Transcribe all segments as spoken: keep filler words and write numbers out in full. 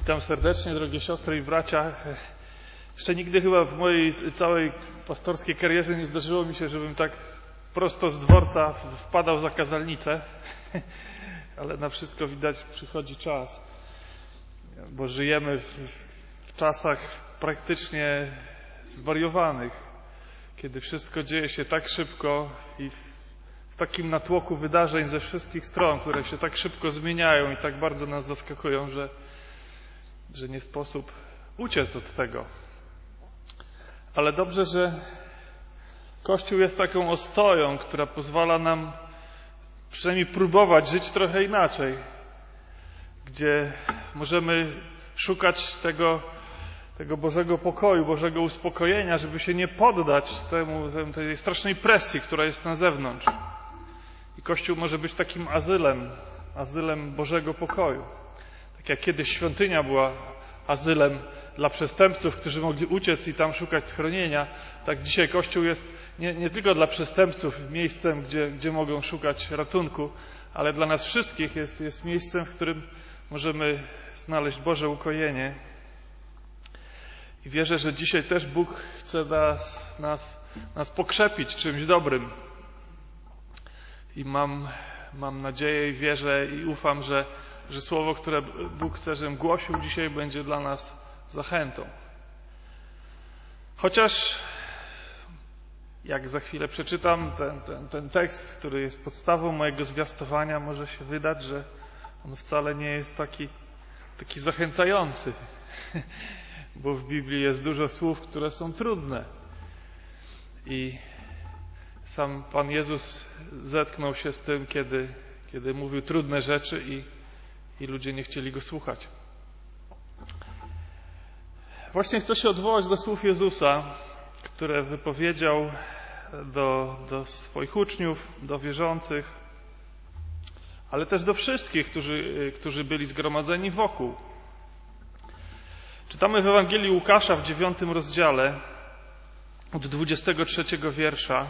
Witam serdecznie, drogie siostry i bracia. Jeszcze nigdy chyba w mojej całej pastorskiej karierze nie zdarzyło mi się, żebym tak prosto z dworca wpadał za kazalnicę, ale na wszystko widać przychodzi czas, bo żyjemy w czasach praktycznie zwariowanych, kiedy wszystko dzieje się tak szybko i w takim natłoku wydarzeń ze wszystkich stron, które się tak szybko zmieniają i tak bardzo nas zaskakują, że, że nie sposób uciec od tego. Ale dobrze, że Kościół jest taką ostoją, która pozwala nam przynajmniej próbować żyć trochę inaczej, gdzie możemy szukać tego, tego Bożego pokoju, Bożego uspokojenia, żeby się nie poddać temu, tej strasznej presji, która jest na zewnątrz. I Kościół może być takim azylem, azylem Bożego pokoju. Tak jak kiedyś świątynia była azylem dla przestępców, którzy mogli uciec i tam szukać schronienia, tak dzisiaj Kościół jest nie, nie tylko dla przestępców miejscem, gdzie, gdzie mogą szukać ratunku, ale dla nas wszystkich jest, jest miejscem, w którym możemy znaleźć Boże ukojenie. I wierzę, że dzisiaj też Bóg chce nas, nas, nas pokrzepić czymś dobrym. I mam, mam nadzieję i wierzę i ufam, że, że słowo, które Bóg chce, żebym głosił dzisiaj, będzie dla nas zachętą. Chociaż jak za chwilę przeczytam ten, ten, ten tekst, który jest podstawą mojego zwiastowania, może się wydać, że on wcale nie jest taki, taki zachęcający, bo w Biblii jest dużo słów, które są trudne. I sam Pan Jezus zetknął się z tym, kiedy, kiedy mówił trudne rzeczy i, i ludzie nie chcieli Go słuchać. Właśnie chcę się odwołać do słów Jezusa, które wypowiedział do, do swoich uczniów, do wierzących, ale też do wszystkich, którzy, którzy byli zgromadzeni wokół. Czytamy w Ewangelii Łukasza w dziewiątym rozdziale od dwudziestego trzeciego wiersza.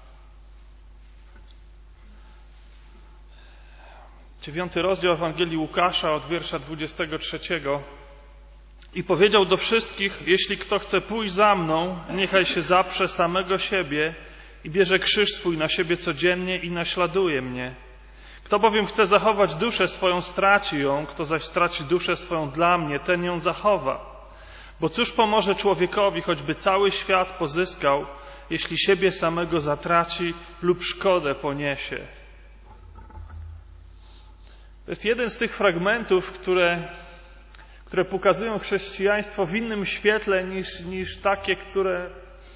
Dziewiąty rozdział Ewangelii Łukasza od wiersza dwudziestego trzeciego. I powiedział do wszystkich: jeśli kto chce pójść za mną, niechaj się zaprze samego siebie i bierze krzyż swój na siebie codziennie i naśladuje mnie. Kto bowiem chce zachować duszę swoją, straci ją, kto zaś straci duszę swoją dla mnie, ten ją zachowa. Bo cóż pomoże człowiekowi, choćby cały świat pozyskał, jeśli siebie samego zatraci lub szkodę poniesie? To jest jeden z tych fragmentów, które, które pokazują chrześcijaństwo w innym świetle niż, niż takie, które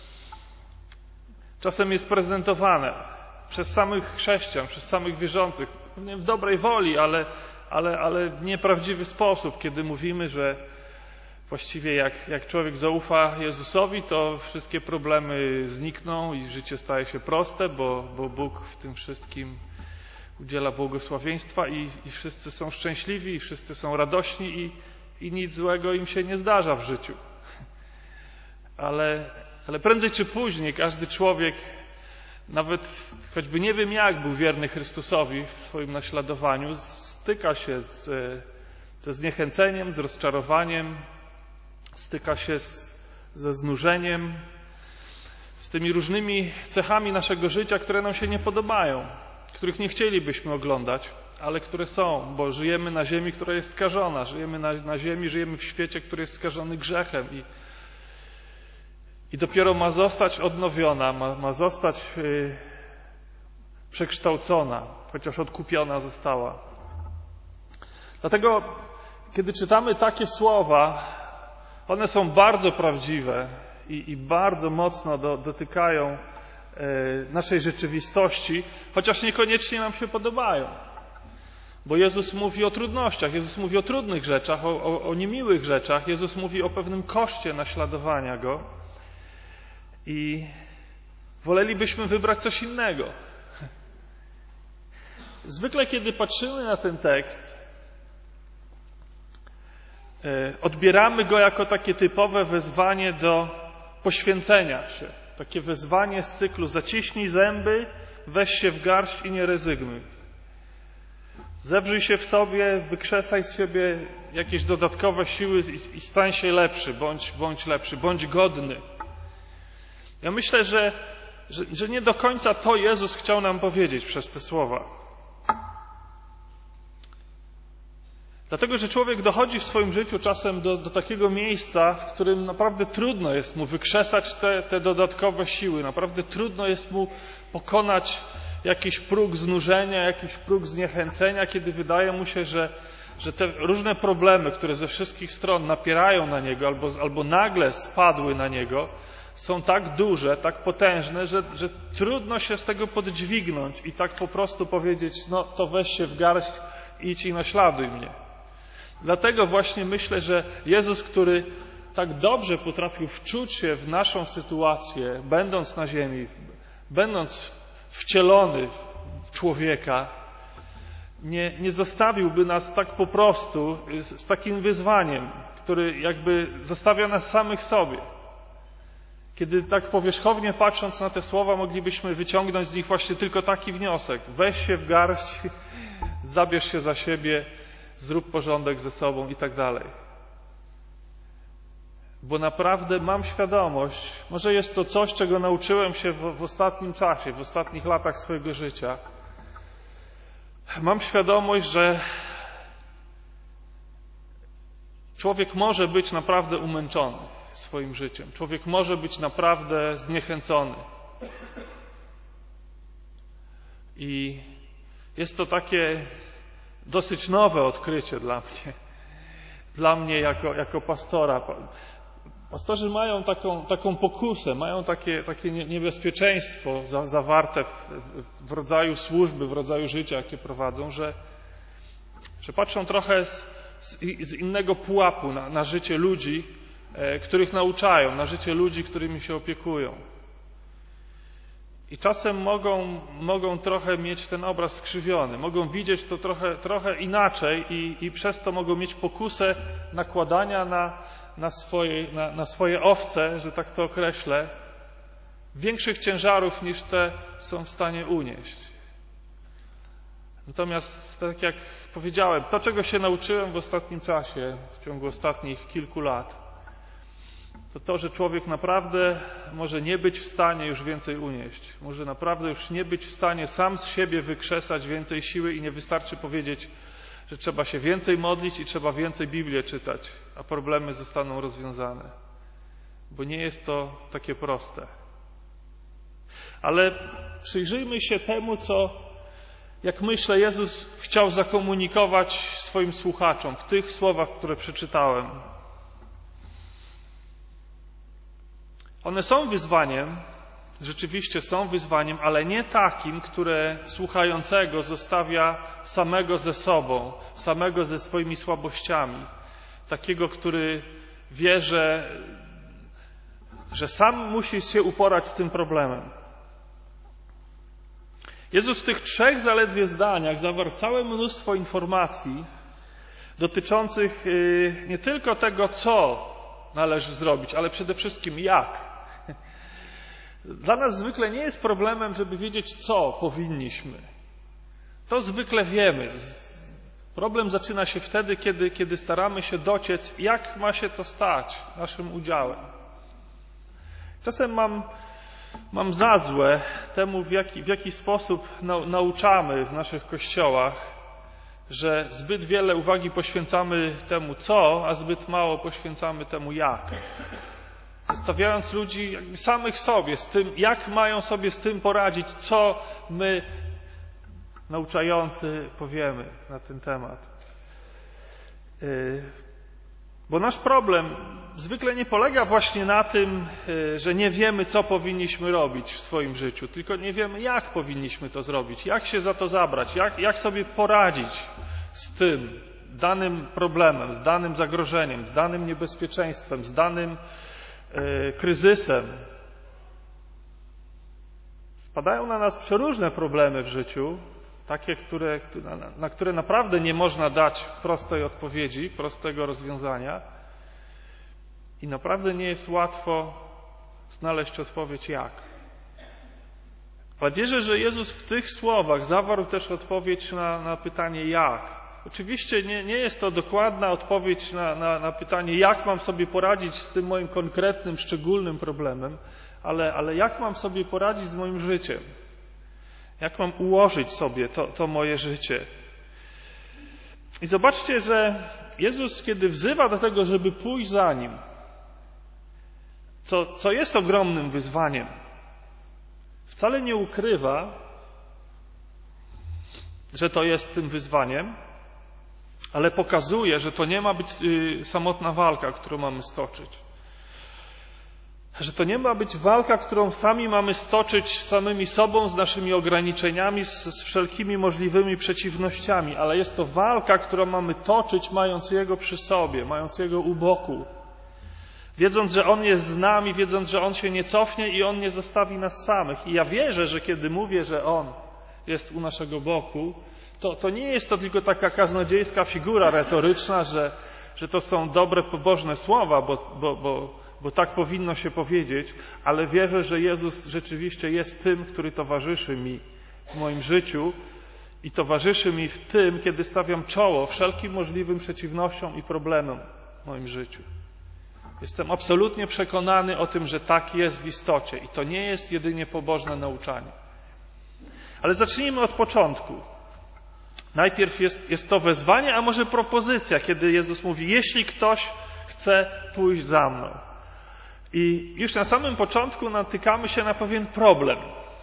czasem jest prezentowane przez samych chrześcijan, przez samych wierzących. W dobrej woli, ale, ale, ale w nieprawdziwy sposób, kiedy mówimy, że właściwie jak, jak człowiek zaufa Jezusowi, to wszystkie problemy znikną i życie staje się proste, bo, bo Bóg w tym wszystkim udziela błogosławieństwa i, i wszyscy są szczęśliwi, i wszyscy są radośni i, i nic złego im się nie zdarza w życiu. Ale, ale prędzej czy później każdy człowiek, nawet choćby nie wiem jak był wierny Chrystusowi w swoim naśladowaniu, styka się z, ze zniechęceniem, z rozczarowaniem, styka się z, ze znużeniem, z tymi różnymi cechami naszego życia, które nam się nie podobają, których nie chcielibyśmy oglądać, ale które są, bo żyjemy na ziemi, która jest skażona, żyjemy na, na ziemi, żyjemy w świecie, który jest skażony grzechem i, i dopiero ma zostać odnowiona, ma, ma zostać yy, przekształcona, chociaż odkupiona została. Dlatego, kiedy czytamy takie słowa, one są bardzo prawdziwe i, i bardzo mocno do, dotykają naszej rzeczywistości, chociaż niekoniecznie nam się podobają. Bo Jezus mówi o trudnościach, Jezus mówi o trudnych rzeczach, o, o, o niemiłych rzeczach, Jezus mówi o pewnym koszcie naśladowania Go i wolelibyśmy wybrać coś innego. Zwykle, kiedy patrzymy na ten tekst, odbieramy go jako takie typowe wezwanie do poświęcenia się. Takie wezwanie z cyklu: zaciśnij zęby, weź się w garść i nie rezygnuj. Zebrzyj się w sobie, wykrzesaj z siebie jakieś dodatkowe siły i, i stań się lepszy, bądź, bądź lepszy, bądź godny. Ja myślę, że, że, że nie do końca to Jezus chciał nam powiedzieć przez te słowa. Dlatego, że człowiek dochodzi w swoim życiu czasem do, do takiego miejsca, w którym naprawdę trudno jest mu wykrzesać te, te dodatkowe siły. Naprawdę trudno jest mu pokonać jakiś próg znużenia, jakiś próg zniechęcenia, kiedy wydaje mu się, że, że te różne problemy, które ze wszystkich stron napierają na niego albo, albo nagle spadły na niego, są tak duże, tak potężne, że, że trudno się z tego podźwignąć i tak po prostu powiedzieć, no to weź się w garść, idź i naśladuj mnie. Dlatego właśnie myślę, że Jezus, który tak dobrze potrafił wczuć się w naszą sytuację, będąc na ziemi, będąc wcielony w człowieka, nie, nie zostawiłby nas tak po prostu z, z takim wyzwaniem, który jakby zostawia nas samych sobie. Kiedy tak powierzchownie patrząc na te słowa, moglibyśmy wyciągnąć z nich właśnie tylko taki wniosek. Weź się w garść, zabierz się za siebie, zrób porządek ze sobą i tak dalej. Bo naprawdę mam świadomość, może jest to coś, czego nauczyłem się w, w ostatnim czasie, w ostatnich latach swojego życia. Mam świadomość, że człowiek może być naprawdę umęczony swoim życiem. Człowiek może być naprawdę zniechęcony. I jest to takie dosyć nowe odkrycie dla mnie. Dla mnie jako, jako pastora. Pastorzy mają taką, taką pokusę, mają takie, takie niebezpieczeństwo za, zawarte w, w rodzaju służby, w rodzaju życia, jakie prowadzą, że, że patrzą trochę z, z, z innego pułapu na, na życie ludzi, e, których nauczają, na życie ludzi, którymi się opiekują. I czasem mogą, mogą trochę mieć ten obraz skrzywiony, mogą widzieć to trochę, trochę inaczej i, i przez to mogą mieć pokusę nakładania na, na, swoje, na, na swoje owce, że tak to określę, większych ciężarów niż te są w stanie unieść. Natomiast, tak jak powiedziałem, to, czego się nauczyłem w ostatnim czasie, w ciągu ostatnich kilku lat, to to, że człowiek naprawdę może nie być w stanie już więcej unieść. Może naprawdę już nie być w stanie sam z siebie wykrzesać więcej siły i nie wystarczy powiedzieć, że trzeba się więcej modlić i trzeba więcej Biblię czytać, a problemy zostaną rozwiązane. Bo nie jest to takie proste. Ale przyjrzyjmy się temu, co, jak myślę, Jezus chciał zakomunikować swoim słuchaczom w tych słowach, które przeczytałem. One są wyzwaniem, rzeczywiście są wyzwaniem, ale nie takim, które słuchającego zostawia samego ze sobą, samego ze swoimi słabościami. Takiego, który wie, że, że sam musi się uporać z tym problemem. Jezus w tych trzech zaledwie zdaniach zawarł całe mnóstwo informacji dotyczących nie tylko tego, co należy zrobić, ale przede wszystkim jak. Dla nas zwykle nie jest problemem, żeby wiedzieć, co powinniśmy. To zwykle wiemy. Problem zaczyna się wtedy, kiedy, kiedy staramy się dociec, jak ma się to stać naszym udziałem. Czasem mam, mam za złe temu, w jaki, w jaki sposób nau, nauczamy w naszych kościołach, że zbyt wiele uwagi poświęcamy temu, co, a zbyt mało poświęcamy temu, jak. Zostawiając ludzi jakby samych sobie z tym, jak mają sobie z tym poradzić, co my, nauczający, powiemy na ten temat. Bo nasz problem zwykle nie polega właśnie na tym, że nie wiemy, co powinniśmy robić w swoim życiu, tylko nie wiemy, jak powinniśmy to zrobić, jak się za to zabrać, jak, jak sobie poradzić z tym danym problemem, z danym zagrożeniem, z danym niebezpieczeństwem, z danym kryzysem. Spadają na nas przeróżne problemy w życiu, takie, które, na które naprawdę nie można dać prostej odpowiedzi, prostego rozwiązania i naprawdę nie jest łatwo znaleźć odpowiedź jak. Ale wierzę, że Jezus w tych słowach zawarł też odpowiedź na, na pytanie jak. Oczywiście nie, nie jest to dokładna odpowiedź na, na, na pytanie, jak mam sobie poradzić z tym moim konkretnym, szczególnym problemem, ale, ale jak mam sobie poradzić z moim życiem? Jak mam ułożyć sobie to, to moje życie? I zobaczcie, że Jezus, kiedy wzywa do tego, żeby pójść za Nim, co, co jest ogromnym wyzwaniem, wcale nie ukrywa, że to jest tym wyzwaniem, ale pokazuje, że to nie ma być y, samotna walka, którą mamy stoczyć. Że to nie ma być walka, którą sami mamy stoczyć z samymi sobą, z naszymi ograniczeniami, z, z wszelkimi możliwymi przeciwnościami, ale jest to walka, którą mamy toczyć, mając Jego przy sobie, mając Jego u boku. Wiedząc, że On jest z nami, wiedząc, że On się nie cofnie i On nie zostawi nas samych. I ja wierzę, że kiedy mówię, że On jest u naszego boku, to, to nie jest to tylko taka kaznodziejska figura retoryczna, że, że to są dobre, pobożne słowa, bo, bo, bo, bo tak powinno się powiedzieć, ale wierzę, że Jezus rzeczywiście jest tym, który towarzyszy mi w moim życiu i towarzyszy mi w tym, kiedy stawiam czoło wszelkim możliwym przeciwnościom i problemom w moim życiu. Jestem absolutnie przekonany o tym, że tak jest w istocie i to nie jest jedynie pobożne nauczanie. Ale zacznijmy od początku. Najpierw jest, jest to wezwanie, a może propozycja, kiedy Jezus mówi, jeśli ktoś chce pójść za mną. I już na samym początku natykamy się na pewien problem.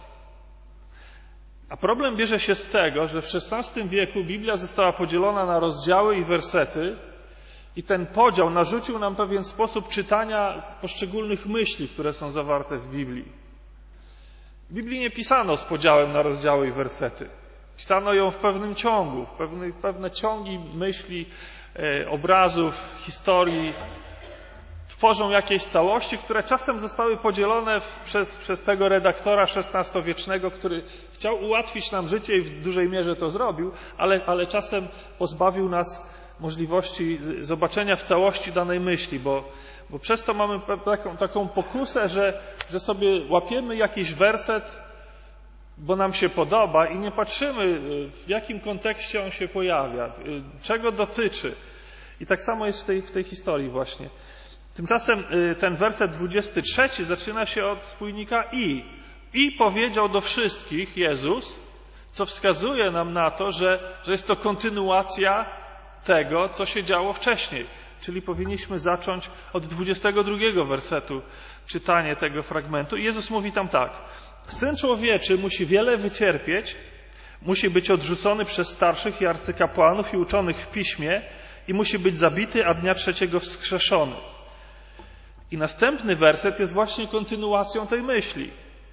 A problem bierze się z tego, że w szesnastym wieku Biblia została podzielona na rozdziały i wersety i ten podział narzucił nam pewien sposób czytania poszczególnych myśli, które są zawarte w Biblii. W Biblii nie pisano z podziałem na rozdziały i wersety. Pisano ją w pewnym ciągu, w pewne, pewne ciągi myśli, e, obrazów, historii. Tworzą jakieś całości, które czasem zostały podzielone w, przez, przez tego redaktora szesnastowiecznego, który chciał ułatwić nam życie i w dużej mierze to zrobił, ale, ale czasem pozbawił nas możliwości zobaczenia w całości danej myśli, bo, bo przez to mamy taką, taką pokusę, że, że sobie łapiemy jakiś werset, bo nam się podoba i nie patrzymy, w jakim kontekście on się pojawia, czego dotyczy. I tak samo jest w tej, w tej historii właśnie. Tymczasem ten werset dwudziesty trzeci zaczyna się od spójnika i. I powiedział do wszystkich Jezus, co wskazuje nam na to, że, że jest to kontynuacja tego, co się działo wcześniej. Czyli powinniśmy zacząć od dwudziestego drugiego wersetu czytanie tego fragmentu. I Jezus mówi tam tak. Syn Człowieczy musi wiele wycierpieć, musi być odrzucony przez starszych i arcykapłanów i uczonych w piśmie i musi być zabity, a dnia trzeciego wskrzeszony. I następny werset jest właśnie kontynuacją tej myśli.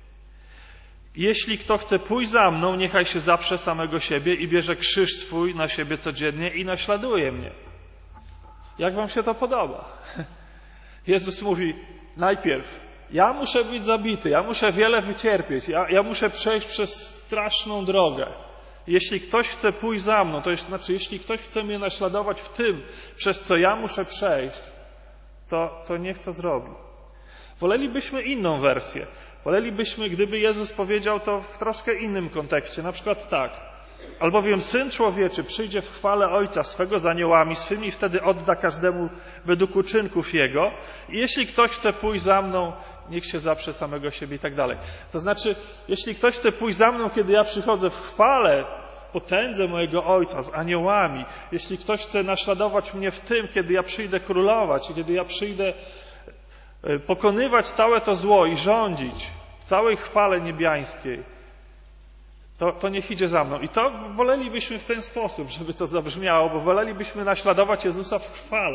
Jeśli kto chce pójść za mną, niechaj się zaprze samego siebie i bierze krzyż swój na siebie codziennie i naśladuje mnie. Jak wam się to podoba? Jezus mówi, najpierw, ja muszę być zabity, ja muszę wiele wycierpieć, ja, ja muszę przejść przez straszną drogę. Jeśli ktoś chce pójść za mną, to jest, znaczy, jeśli ktoś chce mnie naśladować w tym, przez co ja muszę przejść, to, to niech to zrobi. Wolelibyśmy inną wersję. Wolelibyśmy, gdyby Jezus powiedział to w troszkę innym kontekście. Na przykład tak. Albowiem Syn Człowieczy przyjdzie w chwale Ojca swego z aniołami swymi i wtedy odda każdemu według uczynków Jego. I jeśli ktoś chce pójść za mną, niech się zaprze samego siebie i tak dalej. To znaczy, jeśli ktoś chce pójść za mną, kiedy ja przychodzę w chwale, w potędze mojego Ojca z aniołami, jeśli ktoś chce naśladować mnie w tym, kiedy ja przyjdę królować, kiedy ja przyjdę pokonywać całe to zło i rządzić w całej chwale niebiańskiej, to, to niech idzie za mną. I to wolelibyśmy w ten sposób, żeby to zabrzmiało, bo wolelibyśmy naśladować Jezusa w chwale.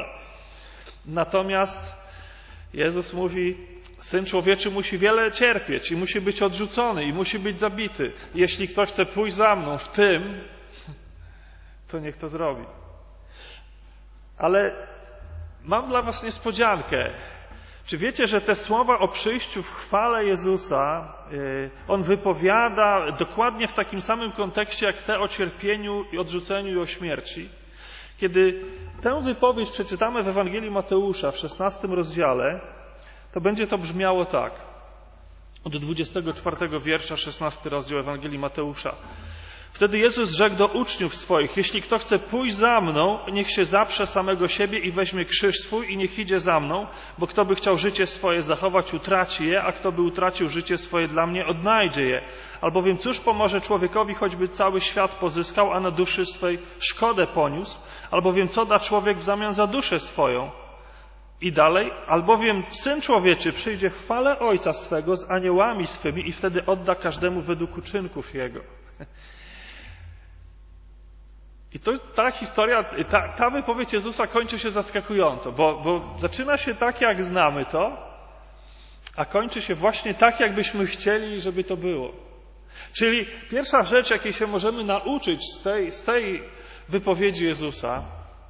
Natomiast Jezus mówi, Syn Człowieczy musi wiele cierpieć i musi być odrzucony i musi być zabity. Jeśli ktoś chce pójść za mną w tym, to niech to zrobi. Ale mam dla was niespodziankę. Czy wiecie, że te słowa o przyjściu w chwale Jezusa On wypowiada dokładnie w takim samym kontekście, jak te o cierpieniu i odrzuceniu i o śmierci? Kiedy tę wypowiedź przeczytamy w Ewangelii Mateusza w szesnastym rozdziale, to będzie to brzmiało tak. od dwudziestego czwartego wiersza, szesnasty rozdział Ewangelii Mateusza. Wtedy Jezus rzekł do uczniów swoich: jeśli kto chce pójść za mną, niech się zaprze samego siebie i weźmie krzyż swój i niech idzie za mną, bo kto by chciał życie swoje zachować, utraci je, a kto by utracił życie swoje dla mnie, odnajdzie je. Albowiem cóż pomoże człowiekowi, choćby cały świat pozyskał, a na duszy swej szkodę poniósł? Albowiem co da człowiek w zamian za duszę swoją? I dalej, albowiem Syn Człowieczy przyjdzie w chwale Ojca swego z aniołami swymi i wtedy odda każdemu według uczynków jego. I to, ta historia, ta, ta wypowiedź Jezusa kończy się zaskakująco, bo, bo zaczyna się tak, jak znamy to, a kończy się właśnie tak, jakbyśmy chcieli, żeby to było. Czyli pierwsza rzecz, jakiej się możemy nauczyć z tej, z tej wypowiedzi Jezusa,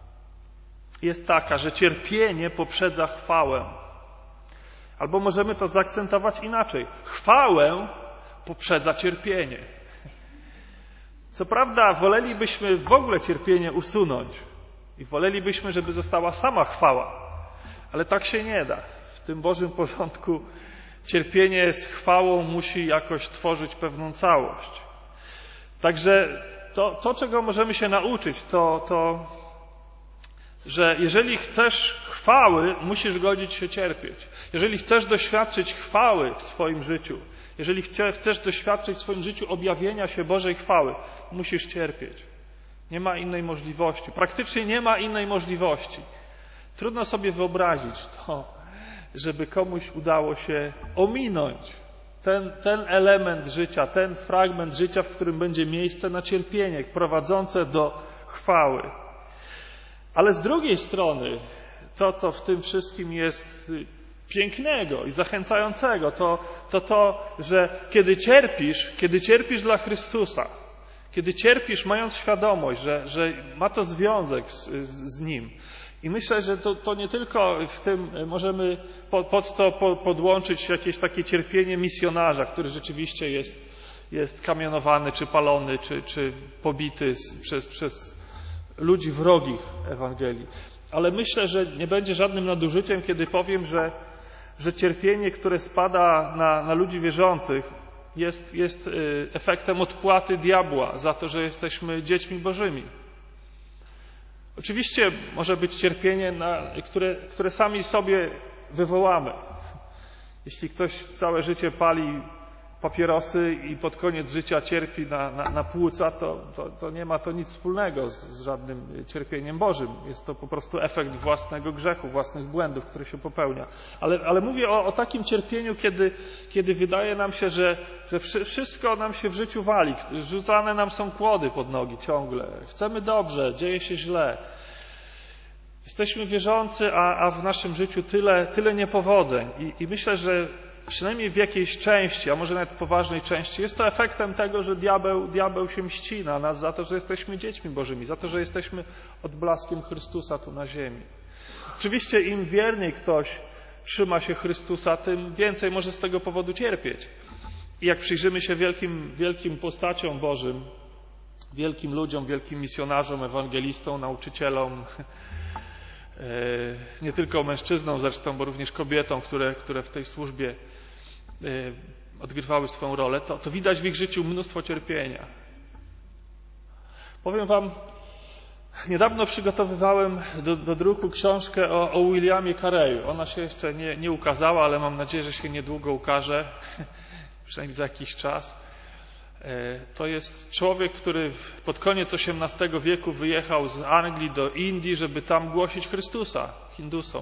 jest taka, że cierpienie poprzedza chwałę. Albo możemy to zaakcentować inaczej. Chwałę poprzedza cierpienie. Co prawda wolelibyśmy w ogóle cierpienie usunąć i wolelibyśmy, żeby została sama chwała, ale tak się nie da. W tym Bożym porządku cierpienie z chwałą musi jakoś tworzyć pewną całość. Także to, to czego możemy się nauczyć, to, to, że jeżeli chcesz chwały, musisz godzić się cierpieć. Jeżeli chcesz doświadczyć chwały w swoim życiu, jeżeli chcesz doświadczyć w swoim życiu objawienia się Bożej chwały, musisz cierpieć. Nie ma innej możliwości. Praktycznie nie ma innej możliwości. Trudno sobie wyobrazić to, żeby komuś udało się ominąć ten, ten element życia, ten fragment życia, w którym będzie miejsce na cierpienie, prowadzące do chwały. Ale z drugiej strony, to, co w tym wszystkim jest pięknego i zachęcającego, to to, to że kiedy cierpisz, kiedy cierpisz dla Chrystusa, kiedy cierpisz, mając świadomość, że, że ma to związek z, z, z Nim. I myślę, że to, to nie tylko w tym możemy pod, pod to podłączyć jakieś takie cierpienie misjonarza, który rzeczywiście jest, jest kamionowany, czy palony, czy, czy pobity przez, przez ludzi wrogich Ewangelii. Ale myślę, że nie będzie żadnym nadużyciem, kiedy powiem, że, że cierpienie, które spada na, na ludzi wierzących, jest, jest efektem odpłaty diabła za to, że jesteśmy dziećmi Bożymi. Oczywiście może być cierpienie, na, które, które sami sobie wywołamy. Jeśli ktoś całe życie pali papierosy i pod koniec życia cierpi na, na, na płuca, to, to, to nie ma to nic wspólnego z, z żadnym cierpieniem Bożym. Jest to po prostu efekt własnego grzechu, własnych błędów, które się popełnia. Ale, ale mówię o, o takim cierpieniu, kiedy, kiedy wydaje nam się, że, że wszystko nam się w życiu wali. Rzucane nam są kłody pod nogi ciągle. Chcemy dobrze, dzieje się źle. Jesteśmy wierzący, a, a w naszym życiu tyle, tyle niepowodzeń. I, I myślę, że przynajmniej w jakiejś części, a może nawet poważnej części, jest to efektem tego, że diabeł, diabeł się mści na nas za to, że jesteśmy dziećmi Bożymi, za to, że jesteśmy odblaskiem Chrystusa tu na ziemi. Oczywiście im wierniej ktoś trzyma się Chrystusa, tym więcej może z tego powodu cierpieć. I jak przyjrzymy się wielkim, wielkim postaciom Bożym, wielkim ludziom, wielkim misjonarzom, ewangelistom, nauczycielom, nie tylko mężczyznom zresztą, bo również kobietom, które, które w tej służbie odgrywały swoją rolę, to, to widać w ich życiu mnóstwo cierpienia. Powiem Wam, niedawno przygotowywałem do, do druku książkę o, o Williamie Careyu. Ona się jeszcze nie, nie ukazała, ale mam nadzieję, że się niedługo ukaże, przynajmniej za jakiś czas. To jest człowiek, który pod koniec osiemnastego wieku wyjechał z Anglii do Indii, żeby tam głosić Chrystusa Hindusom.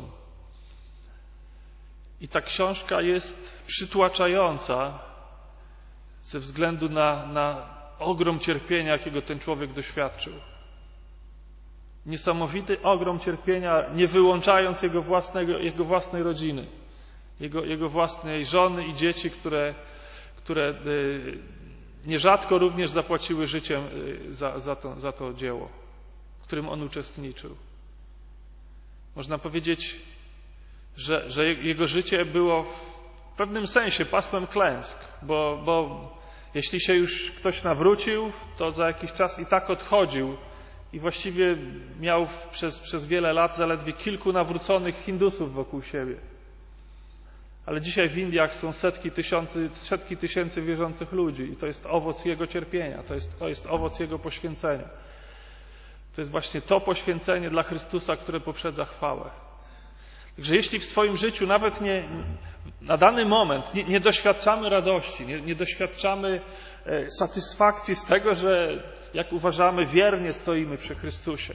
I ta książka jest przytłaczająca ze względu na, na ogrom cierpienia, jakiego ten człowiek doświadczył. Niesamowity ogrom cierpienia, nie wyłączając jego, własnego, jego własnej rodziny, jego, jego własnej żony i dzieci, które, które nierzadko również zapłaciły życiem za, za, to, za to dzieło, w którym on uczestniczył. Można powiedzieć, że, że jego życie było w pewnym sensie pasmem klęsk, bo, bo jeśli się już ktoś nawrócił, to za jakiś czas i tak odchodził i właściwie miał przez, przez wiele lat zaledwie kilku nawróconych Hindusów wokół siebie. Ale dzisiaj w Indiach są setki tysięcy, setki tysięcy wierzących ludzi i to jest owoc Jego cierpienia, to jest, to jest owoc Jego poświęcenia. To jest właśnie to poświęcenie dla Chrystusa, które poprzedza chwałę. Także jeśli w swoim życiu nawet nie, na dany moment nie, nie doświadczamy radości, nie, nie doświadczamy e, satysfakcji z tego, że jak uważamy wiernie stoimy przy Chrystusie,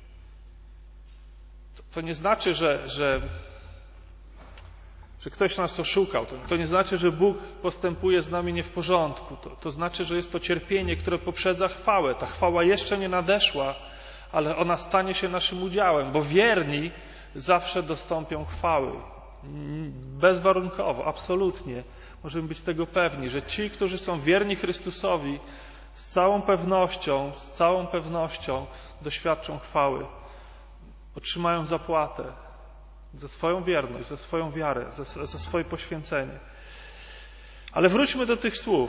to, to nie znaczy, że, że, że ktoś nas oszukał. To, to nie znaczy, że Bóg postępuje z nami nie w porządku. To, to znaczy, że jest to cierpienie, które poprzedza chwałę. Ta chwała jeszcze nie nadeszła, ale ona stanie się naszym udziałem, bo wierni zawsze dostąpią chwały. Bezwarunkowo, absolutnie. Możemy być tego pewni, że ci, którzy są wierni Chrystusowi, z całą pewnością, z całą pewnością doświadczą chwały. Otrzymają zapłatę za swoją wierność, za swoją wiarę, za, za swoje poświęcenie. Ale wróćmy do tych słów.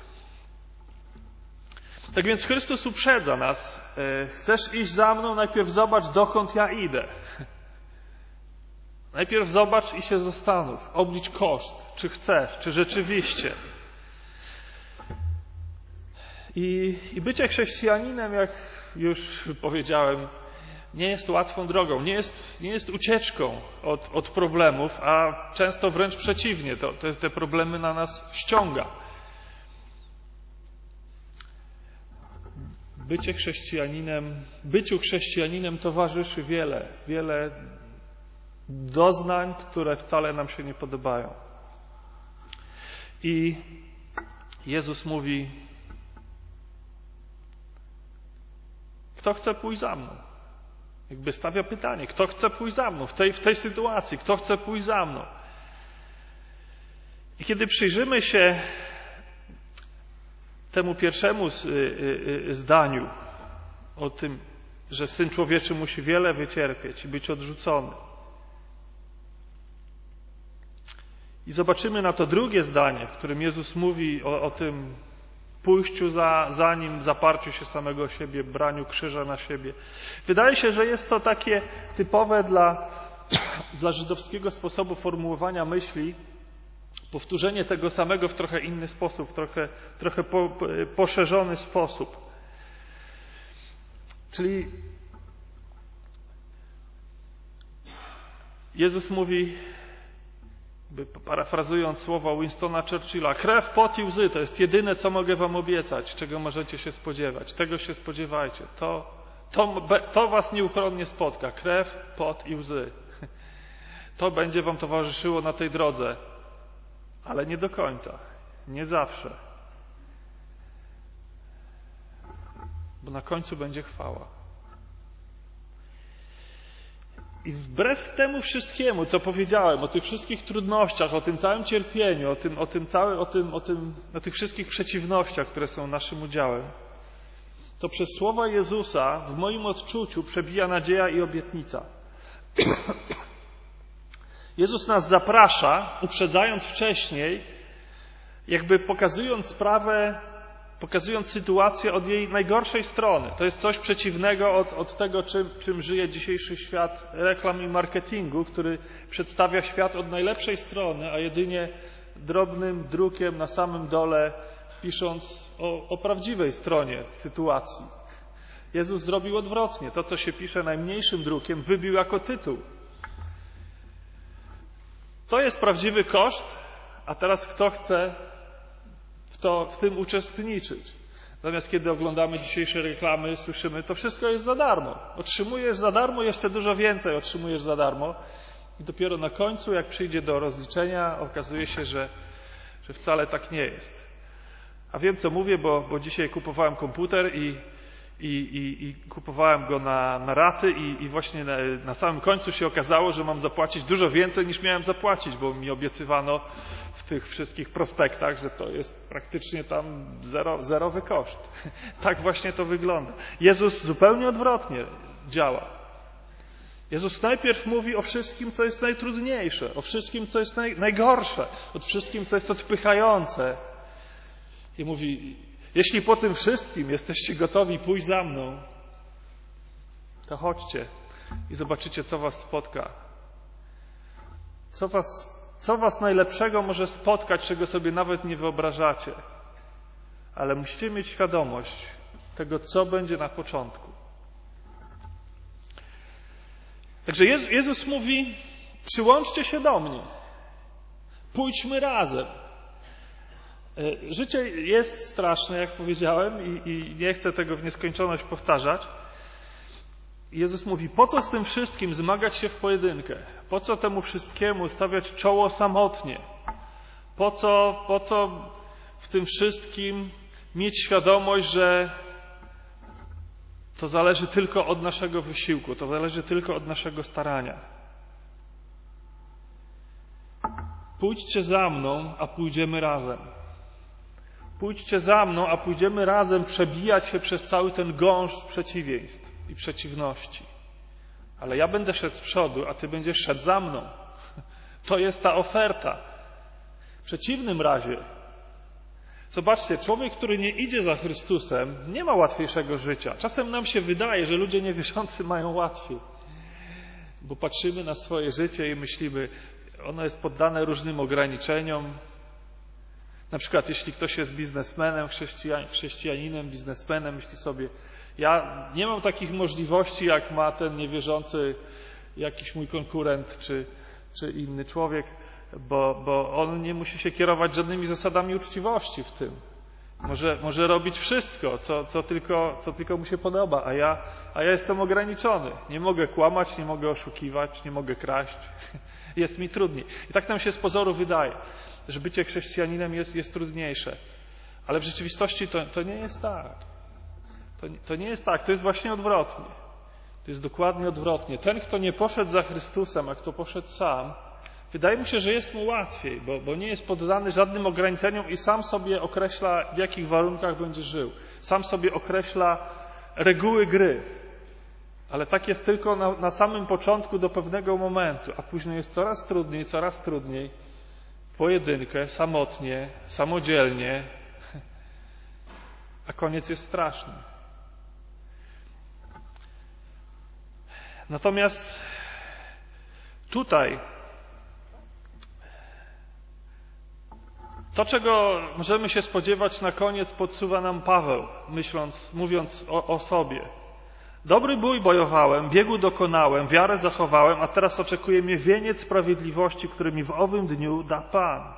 Tak więc Chrystus uprzedza nas. Chcesz iść za mną? Najpierw zobacz, dokąd ja idę. Najpierw zobacz i się zastanów. Oblicz koszt. Czy chcesz? Czy rzeczywiście? I, i bycie chrześcijaninem, jak już powiedziałem, nie jest łatwą drogą. Nie jest, nie jest ucieczką od, od problemów, a często wręcz przeciwnie. To, te, te problemy na nas ściąga. Bycie chrześcijaninem, byciu chrześcijaninem towarzyszy wiele, wiele doznań, które wcale nam się nie podobają. I Jezus mówi: kto chce pójść za mną? Jakby stawia pytanie, kto chce pójść za mną w tej, w tej sytuacji? Kto chce pójść za mną? I kiedy przyjrzymy się temu pierwszemu zdaniu o tym, że Syn Człowieczy musi wiele wycierpieć i być odrzucony, i zobaczymy na to drugie zdanie, w którym Jezus mówi o, o tym pójściu za, za Nim, zaparciu się samego siebie, braniu krzyża na siebie. Wydaje się, że jest to takie typowe dla, dla żydowskiego sposobu formułowania myśli, powtórzenie tego samego w trochę inny sposób, w trochę, trochę po, po, poszerzony sposób. Czyli Jezus mówi, parafrazując słowa Winstona Churchilla, krew, pot i łzy to jest jedyne, co mogę wam obiecać, czego możecie się spodziewać. Tego się spodziewajcie. To, to, to was nieuchronnie spotka. Krew, pot i łzy. To będzie wam towarzyszyło na tej drodze. Ale nie do końca. Nie zawsze. Bo na końcu będzie chwała. I wbrew temu wszystkiemu, co powiedziałem, o tych wszystkich trudnościach, o tym całym cierpieniu, o tym, o tym całym, o tym, o tym, o tych wszystkich przeciwnościach, które są naszym udziałem, to przez słowa Jezusa w moim odczuciu przebija nadzieja i obietnica. Jezus nas zaprasza, uprzedzając wcześniej, jakby pokazując sprawę, pokazując sytuację od jej najgorszej strony. To jest coś przeciwnego od, od tego, czym, czym żyje dzisiejszy świat reklam i marketingu, który przedstawia świat od najlepszej strony, a jedynie drobnym drukiem na samym dole, pisząc o, o prawdziwej stronie sytuacji. Jezus zrobił odwrotnie. To, co się pisze najmniejszym drukiem, wybił jako tytuł. To jest prawdziwy koszt, a teraz kto chce w, to, w tym uczestniczyć? Natomiast kiedy oglądamy dzisiejsze reklamy, słyszymy, to wszystko jest za darmo. Otrzymujesz za darmo, jeszcze dużo więcej otrzymujesz za darmo. I dopiero na końcu, jak przyjdzie do rozliczenia, okazuje się, że, że wcale tak nie jest. A wiem, co mówię, bo, bo dzisiaj kupowałem komputer i I, i, i kupowałem go na, na raty i, i właśnie na, na samym końcu się okazało, że mam zapłacić dużo więcej niż miałem zapłacić, bo mi obiecywano w tych wszystkich prospektach, że to jest praktycznie tam zero, zerowy koszt. Tak właśnie to wygląda. Jezus zupełnie odwrotnie działa. Jezus najpierw mówi o wszystkim, co jest najtrudniejsze, o wszystkim, co jest naj, najgorsze, o wszystkim, co jest odpychające. I mówi: jeśli po tym wszystkim jesteście gotowi pójść za mną, to chodźcie i zobaczycie, co was spotka. Co was, Co was najlepszego może spotkać, czego sobie nawet nie wyobrażacie. Ale musicie mieć świadomość tego, co będzie na początku. Także Jezus mówi, przyłączcie się do mnie. Pójdźmy razem. Życie jest straszne, jak powiedziałem, i, i nie chcę tego w nieskończoność powtarzać. Jezus mówi, po co z tym wszystkim zmagać się w pojedynkę? Po co temu wszystkiemu stawiać czoło samotnie? Po co, po co w tym wszystkim mieć świadomość, że to zależy tylko od naszego wysiłku, to zależy tylko od naszego starania? Pójdźcie za mną, a pójdziemy razem. Pójdźcie za mną, a pójdziemy razem przebijać się przez cały ten gąszcz przeciwieństw i przeciwności. Ale ja będę szedł z przodu, a ty będziesz szedł za mną. To jest ta oferta. W przeciwnym razie, zobaczcie, człowiek, który nie idzie za Chrystusem, nie ma łatwiejszego życia. Czasem nam się wydaje, że ludzie niewierzący mają łatwiej. Bo patrzymy na swoje życie i myślimy, ono jest poddane różnym ograniczeniom. Na przykład, jeśli ktoś jest biznesmenem, chrześcijan, chrześcijaninem, biznesmenem, myśli sobie, ja nie mam takich możliwości, jak ma ten niewierzący jakiś mój konkurent czy, czy inny człowiek, bo, bo on nie musi się kierować żadnymi zasadami uczciwości w tym. Może, może robić wszystko, co, co, tylko, co tylko mu się podoba, a ja, a ja jestem ograniczony. Nie mogę kłamać, nie mogę oszukiwać, nie mogę kraść. Jest mi trudniej. I tak nam się z pozoru wydaje, że bycie chrześcijaninem jest, jest trudniejsze. Ale w rzeczywistości to, to nie jest tak. To, to nie jest tak. To jest właśnie odwrotnie. To jest dokładnie odwrotnie. Ten, kto nie poszedł za Chrystusem, a kto poszedł sam, wydaje mi się, że jest mu łatwiej, bo, bo nie jest poddany żadnym ograniczeniom i sam sobie określa, w jakich warunkach będzie żył. Sam sobie określa reguły gry. Ale tak jest tylko na, na samym początku do pewnego momentu, a później jest coraz trudniej, coraz trudniej, w pojedynkę, samotnie, samodzielnie, a koniec jest straszny. Natomiast tutaj to, czego możemy się spodziewać na koniec, podsuwa nam Paweł, myśląc, mówiąc o, o sobie. Dobry bój bojowałem, biegu dokonałem, wiarę zachowałem, a teraz oczekuje mnie wieniec sprawiedliwości, który mi w owym dniu da Pan.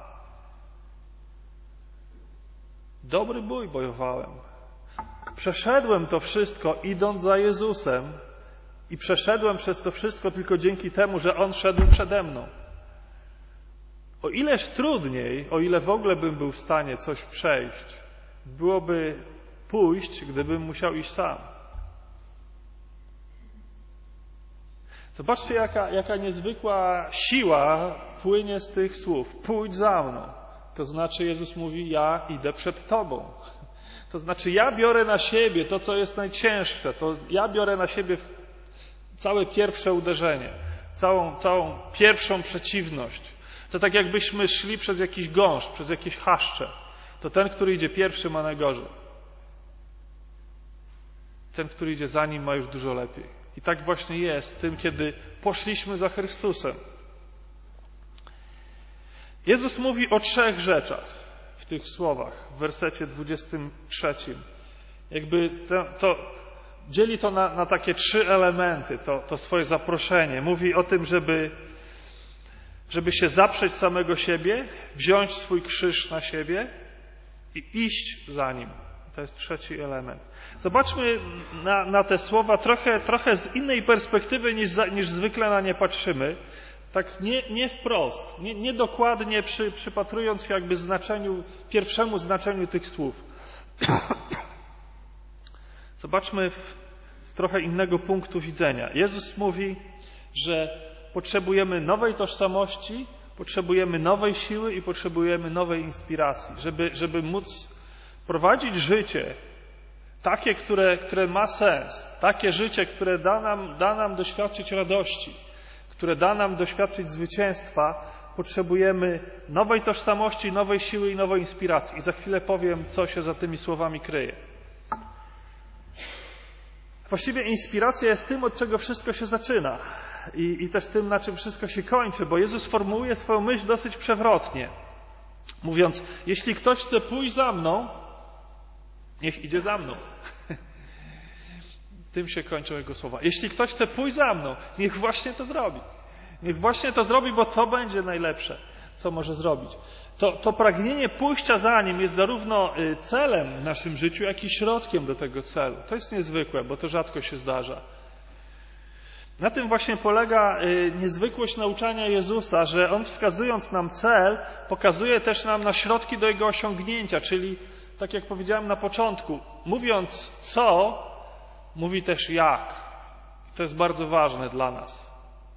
Dobry bój bojowałem. Przeszedłem to wszystko, idąc za Jezusem, i przeszedłem przez to wszystko tylko dzięki temu, że On szedł przede mną. O ileż trudniej, o ile w ogóle bym był w stanie coś przejść, byłoby pójść, gdybym musiał iść sam. Zobaczcie, jaka, jaka niezwykła siła płynie z tych słów. Pójdź za mną. To znaczy Jezus mówi, ja idę przed Tobą. To znaczy ja biorę na siebie to, co jest najcięższe. To ja biorę na siebie całe pierwsze uderzenie. Całą, całą pierwszą przeciwność. To tak jakbyśmy szli przez jakiś gąszcz, przez jakieś chaszcze. To ten, który idzie pierwszy, ma najgorzej. Ten, który idzie za nim, ma już dużo lepiej. I tak właśnie jest z tym, kiedy poszliśmy za Chrystusem. Jezus mówi o trzech rzeczach w tych słowach, w wersecie dwudziestym trzecim. Jakby to, to dzieli to na, na takie trzy elementy, to, to swoje zaproszenie. Mówi o tym, żeby, żeby się zaprzeć samego siebie, wziąć swój krzyż na siebie i iść za nim. To jest trzeci element. Zobaczmy na, na te słowa trochę, trochę z innej perspektywy niż, za, niż zwykle na nie patrzymy. Tak nie, nie wprost, nie, nie dokładnie przy, przypatrując się jakby znaczeniu, pierwszemu znaczeniu tych słów. Zobaczmy w, z trochę innego punktu widzenia. Jezus mówi, że potrzebujemy nowej tożsamości, potrzebujemy nowej siły i potrzebujemy nowej inspiracji, żeby, żeby móc prowadzić życie takie, które, które ma sens, takie życie, które da nam, da nam doświadczyć radości, które da nam doświadczyć zwycięstwa, potrzebujemy nowej tożsamości, nowej siły i nowej inspiracji. I za chwilę powiem, co się za tymi słowami kryje. Właściwie inspiracja jest tym, od czego wszystko się zaczyna i, i też tym, na czym wszystko się kończy, bo Jezus formułuje swoją myśl dosyć przewrotnie, mówiąc, jeśli ktoś chce pójść za mną, niech idzie za mną. Tym się kończą jego słowa. Jeśli ktoś chce pójść za mną, niech właśnie to zrobi. Niech właśnie to zrobi, bo to będzie najlepsze, co może zrobić. To, to pragnienie pójścia za Nim jest zarówno celem w naszym życiu, jak i środkiem do tego celu. To jest niezwykłe, bo to rzadko się zdarza. Na tym właśnie polega niezwykłość nauczania Jezusa, że On, wskazując nam cel, pokazuje też nam na środki do Jego osiągnięcia, czyli, tak jak powiedziałem na początku, mówiąc co, mówi też jak. To jest bardzo ważne dla nas.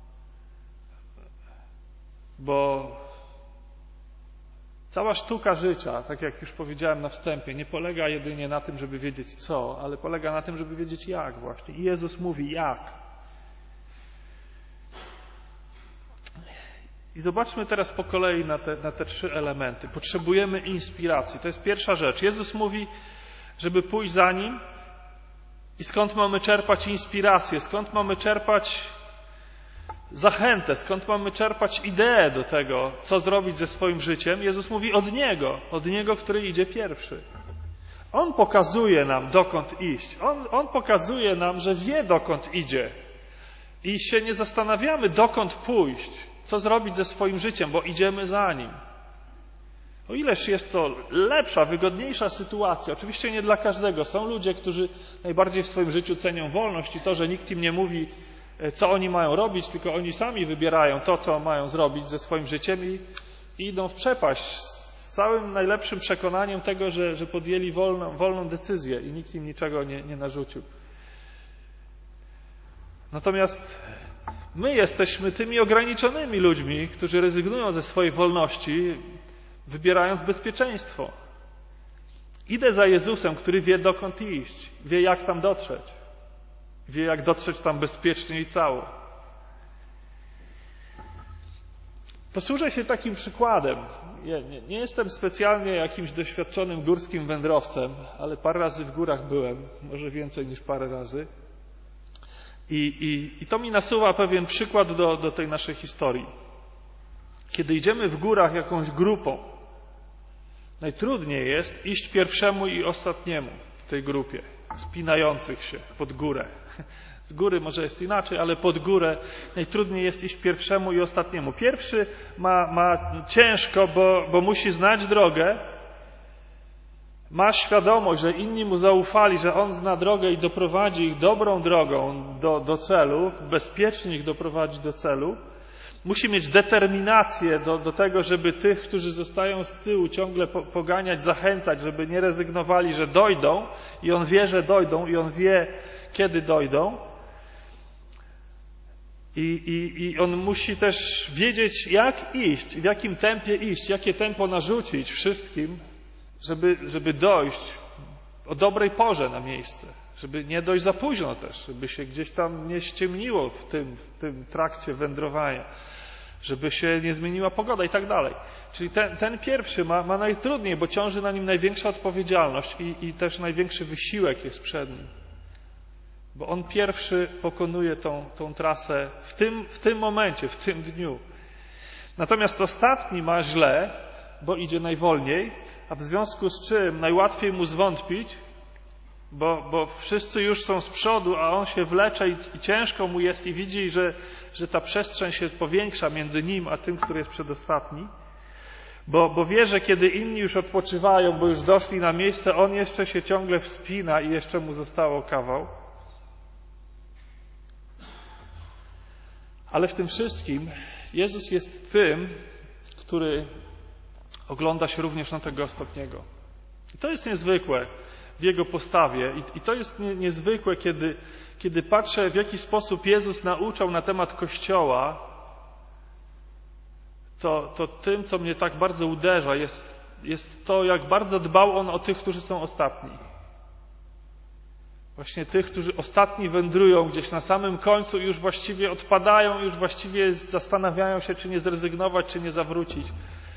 Bo cała sztuka życia, tak jak już powiedziałem na wstępie, nie polega jedynie na tym, żeby wiedzieć co, ale polega na tym, żeby wiedzieć jak właśnie. I Jezus mówi jak. I zobaczmy teraz po kolei na te, na te trzy elementy. Potrzebujemy inspiracji. To jest pierwsza rzecz. Jezus mówi, żeby pójść za Nim. I skąd mamy czerpać inspirację? Skąd mamy czerpać zachętę? Skąd mamy czerpać ideę do tego, co zrobić ze swoim życiem? Jezus mówi od Niego, od Niego, który idzie pierwszy. On pokazuje nam, dokąd iść. On, on pokazuje nam, że wie, dokąd idzie. I się nie zastanawiamy, dokąd pójść, co zrobić ze swoim życiem, bo idziemy za Nim. O ileż jest to lepsza, wygodniejsza sytuacja. Oczywiście nie dla każdego. Są ludzie, którzy najbardziej w swoim życiu cenią wolność i to, że nikt im nie mówi, co oni mają robić, tylko oni sami wybierają to, co mają zrobić ze swoim życiem i, i idą w przepaść z całym najlepszym przekonaniem tego, że, że podjęli wolną, wolną decyzję i nikt im niczego nie, nie narzucił. Natomiast my jesteśmy tymi ograniczonymi ludźmi, którzy rezygnują ze swojej wolności, wybierając bezpieczeństwo. Idę za Jezusem, który wie, dokąd iść, wie, jak tam dotrzeć. Wie, jak dotrzeć tam bezpiecznie i cało. Posłużę się takim przykładem. Nie, nie, nie jestem specjalnie jakimś doświadczonym górskim wędrowcem, ale parę razy w górach byłem, może więcej niż parę razy. I, i, i to mi nasuwa pewien przykład do, do tej naszej historii. Kiedy idziemy w górach jakąś grupą, najtrudniej jest iść pierwszemu i ostatniemu w tej grupie, spinających się pod górę. Z góry może jest inaczej, ale pod górę najtrudniej jest iść pierwszemu i ostatniemu. Pierwszy ma, ma ciężko, bo, bo musi znać drogę, ma świadomość, że inni mu zaufali, że on zna drogę i doprowadzi ich dobrą drogą do, do celu, bezpiecznie ich doprowadzi do celu. Musi mieć determinację do, do tego, żeby tych, którzy zostają z tyłu, ciągle po, poganiać, zachęcać, żeby nie rezygnowali, że dojdą i on wie, że dojdą i on wie, kiedy dojdą. I, i, i on musi też wiedzieć, jak iść, w jakim tempie iść, jakie tempo narzucić wszystkim, żeby, żeby dojść o dobrej porze na miejsce, żeby nie dojść za późno też, żeby się gdzieś tam nie ściemniło w tym, w tym trakcie wędrowania, żeby się nie zmieniła pogoda i tak dalej. Czyli ten, ten pierwszy ma, ma najtrudniej, bo ciąży na nim największa odpowiedzialność i, i też największy wysiłek jest przed nim. Bo on pierwszy pokonuje tą, tą trasę w tym, w tym momencie, w tym dniu. Natomiast ostatni ma źle, bo idzie najwolniej, a w związku z czym najłatwiej mu zwątpić, bo, bo wszyscy już są z przodu, a on się wlecze i, i ciężko mu jest i widzi, że, że ta przestrzeń się powiększa między nim a tym, który jest przedostatni. Bo, bo wie, że kiedy inni już odpoczywają, bo już doszli na miejsce, on jeszcze się ciągle wspina i jeszcze mu zostało kawał. Ale w tym wszystkim Jezus jest tym, który ogląda się również na tego ostatniego. I to jest niezwykłe w Jego postawie. I, i to jest nie, niezwykłe, kiedy, kiedy patrzę, w jaki sposób Jezus nauczał na temat Kościoła, to, to tym, co mnie tak bardzo uderza, jest, jest to, jak bardzo dbał On o tych, którzy są ostatni. Właśnie tych, którzy ostatni wędrują gdzieś na samym końcu i już właściwie odpadają, już właściwie zastanawiają się, czy nie zrezygnować, czy nie zawrócić.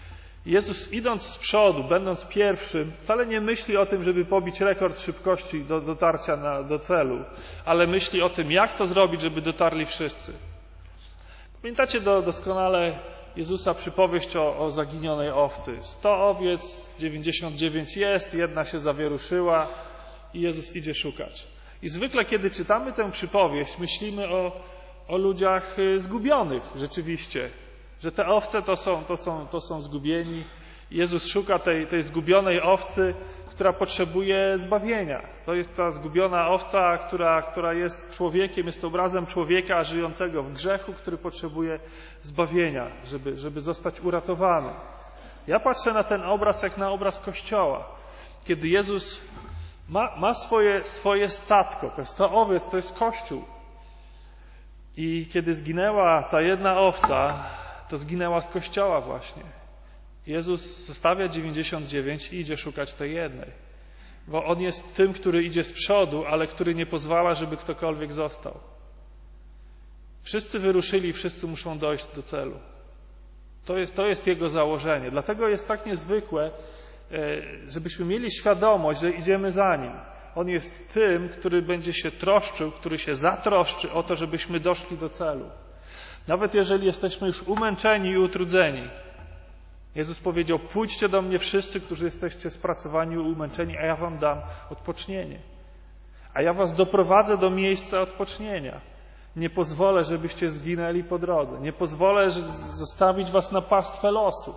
Jezus, idąc z przodu, będąc pierwszym, wcale nie myśli o tym, żeby pobić rekord szybkości do dotarcia na, do celu, ale myśli o tym, jak to zrobić, żeby dotarli wszyscy. Pamiętacie do, doskonale Jezusa przypowieść o, o zaginionej owcy. Sto owiec, dziewięćdziesiąt dziewięć jest, jedna się zawieruszyła i Jezus idzie szukać. I zwykle, kiedy czytamy tę przypowieść, myślimy o, o ludziach zgubionych rzeczywiście, że te owce to są, to są, to są zgubieni. Jezus szuka tej, tej zgubionej owcy, która potrzebuje zbawienia. To jest ta zgubiona owca, która, która jest człowiekiem, jest obrazem człowieka żyjącego w grzechu, który potrzebuje zbawienia, żeby, żeby zostać uratowany. Ja patrzę na ten obraz jak na obraz Kościoła. Kiedy Jezus ma, ma swoje, swoje statko, to jest to owiec, to jest Kościół. I kiedy zginęła ta jedna owca, to zginęła z Kościoła właśnie. Jezus zostawia dziewięćdziesiąt dziewięć i idzie szukać tej jednej. Bo On jest tym, który idzie z przodu, ale który nie pozwala, żeby ktokolwiek został. Wszyscy wyruszyli, wszyscy muszą dojść do celu. To jest, to jest Jego założenie. Dlatego jest tak niezwykłe, żebyśmy mieli świadomość, że idziemy za Nim. On jest tym, który będzie się troszczył, który się zatroszczy o to, żebyśmy doszli do celu. Nawet jeżeli jesteśmy już umęczeni i utrudzeni. Jezus powiedział, pójdźcie do mnie wszyscy, którzy jesteście spracowani i umęczeni, a ja wam dam odpocznienie. A ja was doprowadzę do miejsca odpocznienia. Nie pozwolę, żebyście zginęli po drodze. Nie pozwolę zostawić was na pastwę losu.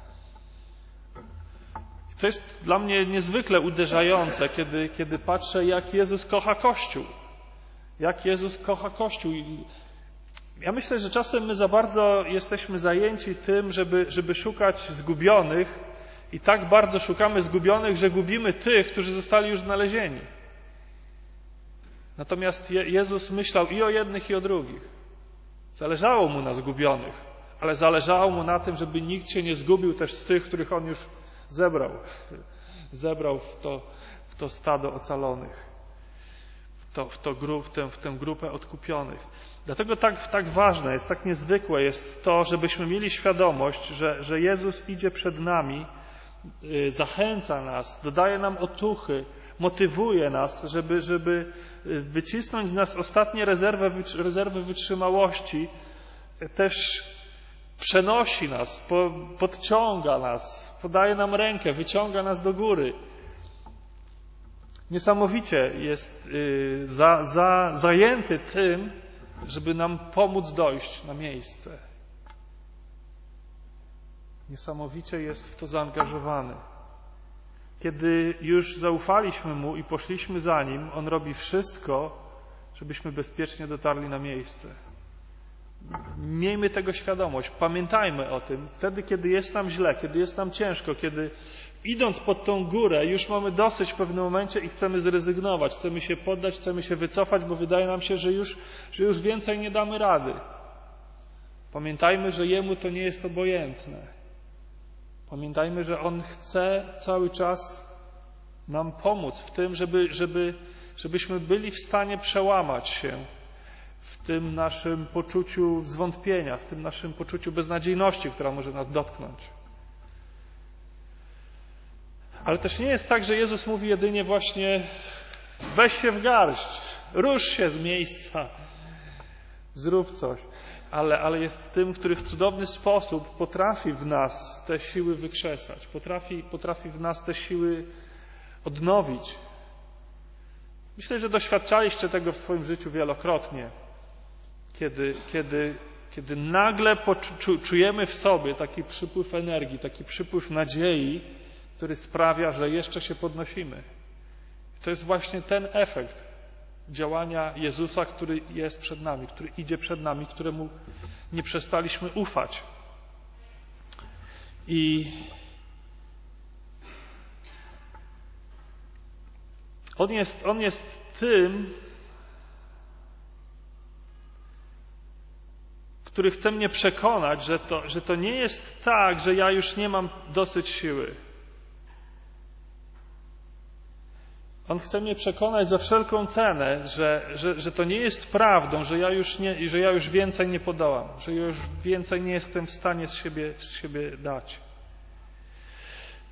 To jest dla mnie niezwykle uderzające, kiedy, kiedy patrzę, jak Jezus kocha Kościół. Jak Jezus kocha Kościół. Ja myślę, że czasem my za bardzo jesteśmy zajęci tym, żeby, żeby szukać zgubionych i tak bardzo szukamy zgubionych, że gubimy tych, którzy zostali już znalezieni. Natomiast Je- Jezus myślał i o jednych, i o drugich. Zależało Mu na zgubionych, ale zależało Mu na tym, żeby nikt się nie zgubił też z tych, których On już zebrał. Zebrał w to, w to stado ocalonych, w, to, w, to gru, w, tę, w tę grupę odkupionych. Dlatego tak, tak ważne jest, tak niezwykłe jest to, żebyśmy mieli świadomość, że, że Jezus idzie przed nami, zachęca nas, dodaje nam otuchy, motywuje nas, żeby, żeby wycisnąć z nas ostatnie rezerwy, rezerwy wytrzymałości, też przenosi nas, podciąga nas, podaje nam rękę, wyciąga nas do góry. Niesamowicie jest za, za, zajęty tym, żeby nam pomóc dojść na miejsce. Niesamowicie jest w to zaangażowany. Kiedy już zaufaliśmy Mu i poszliśmy za Nim, On robi wszystko, żebyśmy bezpiecznie dotarli na miejsce. Miejmy tego świadomość, pamiętajmy o tym. Wtedy, kiedy jest nam źle, kiedy jest nam ciężko, kiedy idąc pod tą górę już mamy dosyć w pewnym momencie i chcemy zrezygnować, chcemy się poddać, chcemy się wycofać, bo wydaje nam się, że już, że już więcej nie damy rady. Pamiętajmy, że Jemu to nie jest obojętne. Pamiętajmy, że On chce cały czas nam pomóc w tym, żeby, żeby, żebyśmy byli w stanie przełamać się w tym naszym poczuciu zwątpienia, w tym naszym poczuciu beznadziejności, która może nas dotknąć. Ale też nie jest tak, że Jezus mówi jedynie właśnie weź się w garść, rusz się z miejsca, zrób coś. Ale, ale jest tym, który w cudowny sposób potrafi w nas te siły wykrzesać, potrafi, potrafi w nas te siły odnowić. Myślę, że doświadczaliście tego w swoim życiu wielokrotnie, kiedy, kiedy, kiedy nagle poczu, czujemy w sobie taki przypływ energii, taki przypływ nadziei, który sprawia, że jeszcze się podnosimy. To jest właśnie ten efekt działania Jezusa, który jest przed nami, który idzie przed nami, któremu nie przestaliśmy ufać. I On jest, on jest tym, który chce mnie przekonać, że to, że to nie jest tak, że ja już nie mam dosyć siły. On chce mnie przekonać za wszelką cenę, że, że, że to nie jest prawdą, że ja, już nie, że ja już więcej nie podołam, że ja już więcej nie jestem w stanie z siebie, z siebie dać.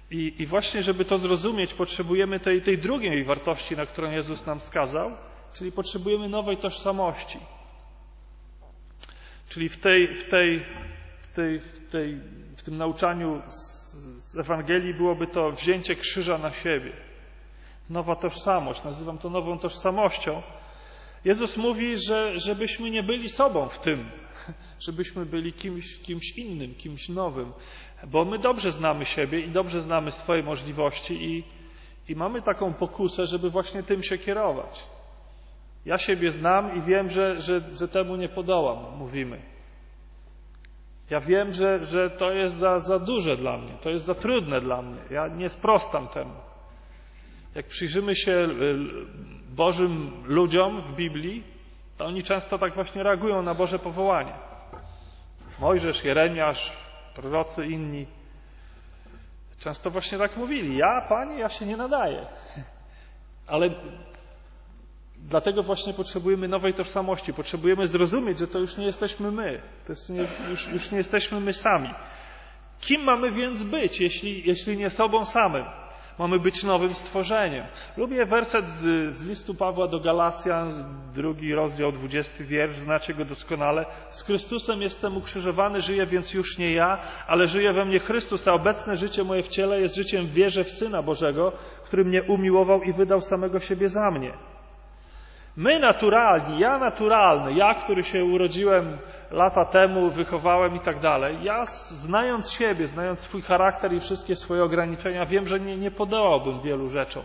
I, i właśnie, żeby to zrozumieć, potrzebujemy tej, tej drugiej wartości, na którą Jezus nam wskazał, czyli potrzebujemy nowej tożsamości. Czyli w tej, w tej, w tej, w tej, w tym nauczaniu z, z Ewangelii byłoby to wzięcie krzyża na siebie. Nowa tożsamość, nazywam to nową tożsamością. Jezus mówi, że żebyśmy nie byli sobą w tym, żebyśmy byli kimś, kimś innym, kimś nowym, bo my dobrze znamy siebie i dobrze znamy swoje możliwości i, i mamy taką pokusę, żeby właśnie tym się kierować. Ja siebie znam i wiem, że, że, że temu nie podołam, mówimy. Ja wiem, że, że to jest za, za duże dla mnie, to jest za trudne dla mnie. Ja nie sprostam temu. Jak przyjrzymy się Bożym ludziom w Biblii, to oni często tak właśnie reagują na Boże powołanie. Mojżesz, Jeremiasz, prorocy inni często właśnie tak mówili. Ja, Panie, ja się nie nadaję. Ale dlatego właśnie potrzebujemy nowej tożsamości. Potrzebujemy zrozumieć, że to już nie jesteśmy my. To jest nie, już, już nie jesteśmy my sami. Kim mamy więc być, jeśli, jeśli nie sobą samym? Mamy być nowym stworzeniem. Lubię werset z, z listu Pawła do Galacjan, drugi rozdział, dwudziesty wiersz, znacie go doskonale. Z Chrystusem jestem ukrzyżowany, żyję więc już nie ja, ale żyje we mnie Chrystus, a obecne życie moje w ciele jest życiem w wierze w Syna Bożego, który mnie umiłował i wydał samego siebie za mnie. My naturalni, ja naturalny, ja, który się urodziłem lata temu, wychowałem i tak dalej, ja znając siebie, znając swój charakter i wszystkie swoje ograniczenia, wiem, że nie, nie podołałbym wielu rzeczom.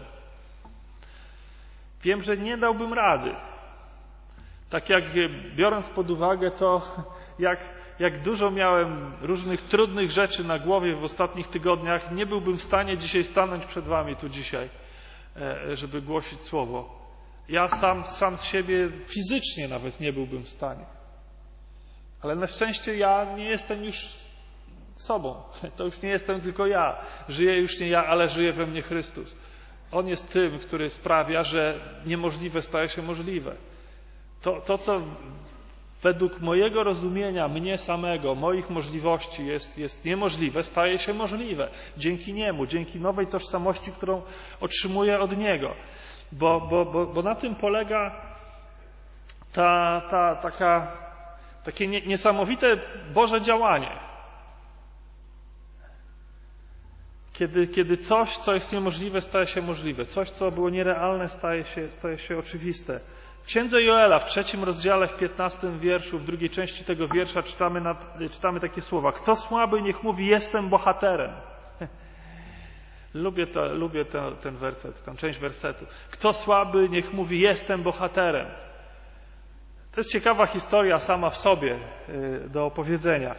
Wiem, że nie dałbym rady. Tak jak biorąc pod uwagę to, jak, jak dużo miałem różnych trudnych rzeczy na głowie w ostatnich tygodniach, nie byłbym w stanie dzisiaj stanąć przed wami tu dzisiaj, żeby głosić słowo. Ja sam, sam z siebie fizycznie nawet nie byłbym w stanie. Ale na szczęście ja nie jestem już sobą. To już nie jestem tylko ja. Żyję już nie ja, ale żyje we mnie Chrystus. On jest tym, który sprawia, że niemożliwe staje się możliwe. To, to co według mojego rozumienia, mnie samego, moich możliwości jest, jest niemożliwe, staje się możliwe. Dzięki Niemu, dzięki nowej tożsamości, którą otrzymuję od Niego. Bo, bo, bo, bo na tym polega ta, ta, taka, takie nie, niesamowite Boże działanie. Kiedy, kiedy coś, co jest niemożliwe, staje się możliwe. Coś, co było nierealne, staje się, staje się oczywiste. W Księdze Joela, w trzecim rozdziale, w piętnastym wierszu, w drugiej części tego wiersza czytamy, nad, czytamy takie słowa. Kto słaby, niech mówi, jestem bohaterem. Lubię, to, lubię to, ten werset, tę część wersetu. Kto słaby, niech mówi, jestem bohaterem. To jest ciekawa historia sama w sobie do opowiedzenia.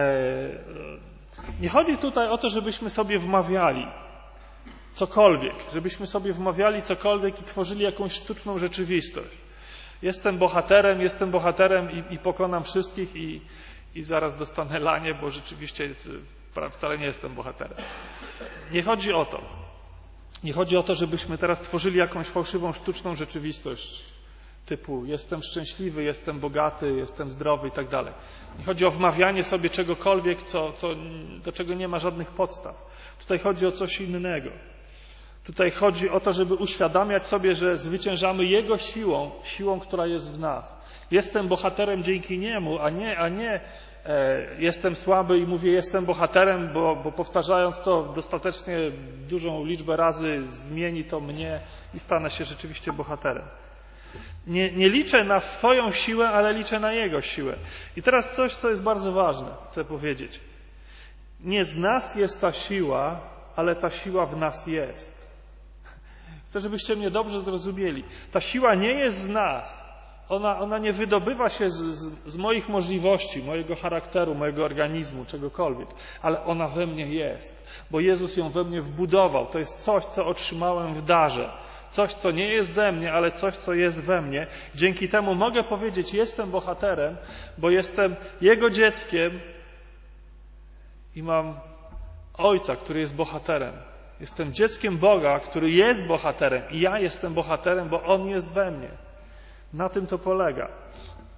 Nie chodzi tutaj o to, żebyśmy sobie wmawiali cokolwiek, żebyśmy sobie wmawiali cokolwiek i tworzyli jakąś sztuczną rzeczywistość. Jestem bohaterem, jestem bohaterem i, i pokonam wszystkich i, i zaraz dostanę lanie, bo rzeczywiście wcale nie jestem bohaterem. Nie chodzi o to. Nie chodzi o to, żebyśmy teraz tworzyli jakąś fałszywą, sztuczną rzeczywistość typu jestem szczęśliwy, jestem bogaty, jestem zdrowy i tak dalej. Nie chodzi o wmawianie sobie czegokolwiek, co, co, do czego nie ma żadnych podstaw. Tutaj chodzi o coś innego. Tutaj chodzi o to, żeby uświadamiać sobie, że zwyciężamy Jego siłą, siłą, która jest w nas. Jestem bohaterem dzięki Niemu, a nie, a nie e, jestem słaby i mówię jestem bohaterem, bo, bo powtarzając to dostatecznie dużą liczbę razy zmieni to mnie i stanę się rzeczywiście bohaterem. Nie, nie liczę na swoją siłę, ale liczę na Jego siłę. I teraz coś, co jest bardzo ważne, chcę powiedzieć. Nie z nas jest ta siła, ale ta siła w nas jest. Chcę, żebyście mnie dobrze zrozumieli. Ta siła nie jest z nas. Ona, ona nie wydobywa się z, z, z moich możliwości, mojego charakteru, mojego organizmu, czegokolwiek. Ale ona we mnie jest. Bo Jezus ją we mnie wbudował. To jest coś, co otrzymałem w darze. Coś, co nie jest ze mnie, ale coś, co jest we mnie. Dzięki temu mogę powiedzieć, jestem bohaterem, bo jestem Jego dzieckiem i mam Ojca, który jest bohaterem. Jestem dzieckiem Boga, który jest bohaterem i ja jestem bohaterem, bo On jest we mnie. Na tym to polega.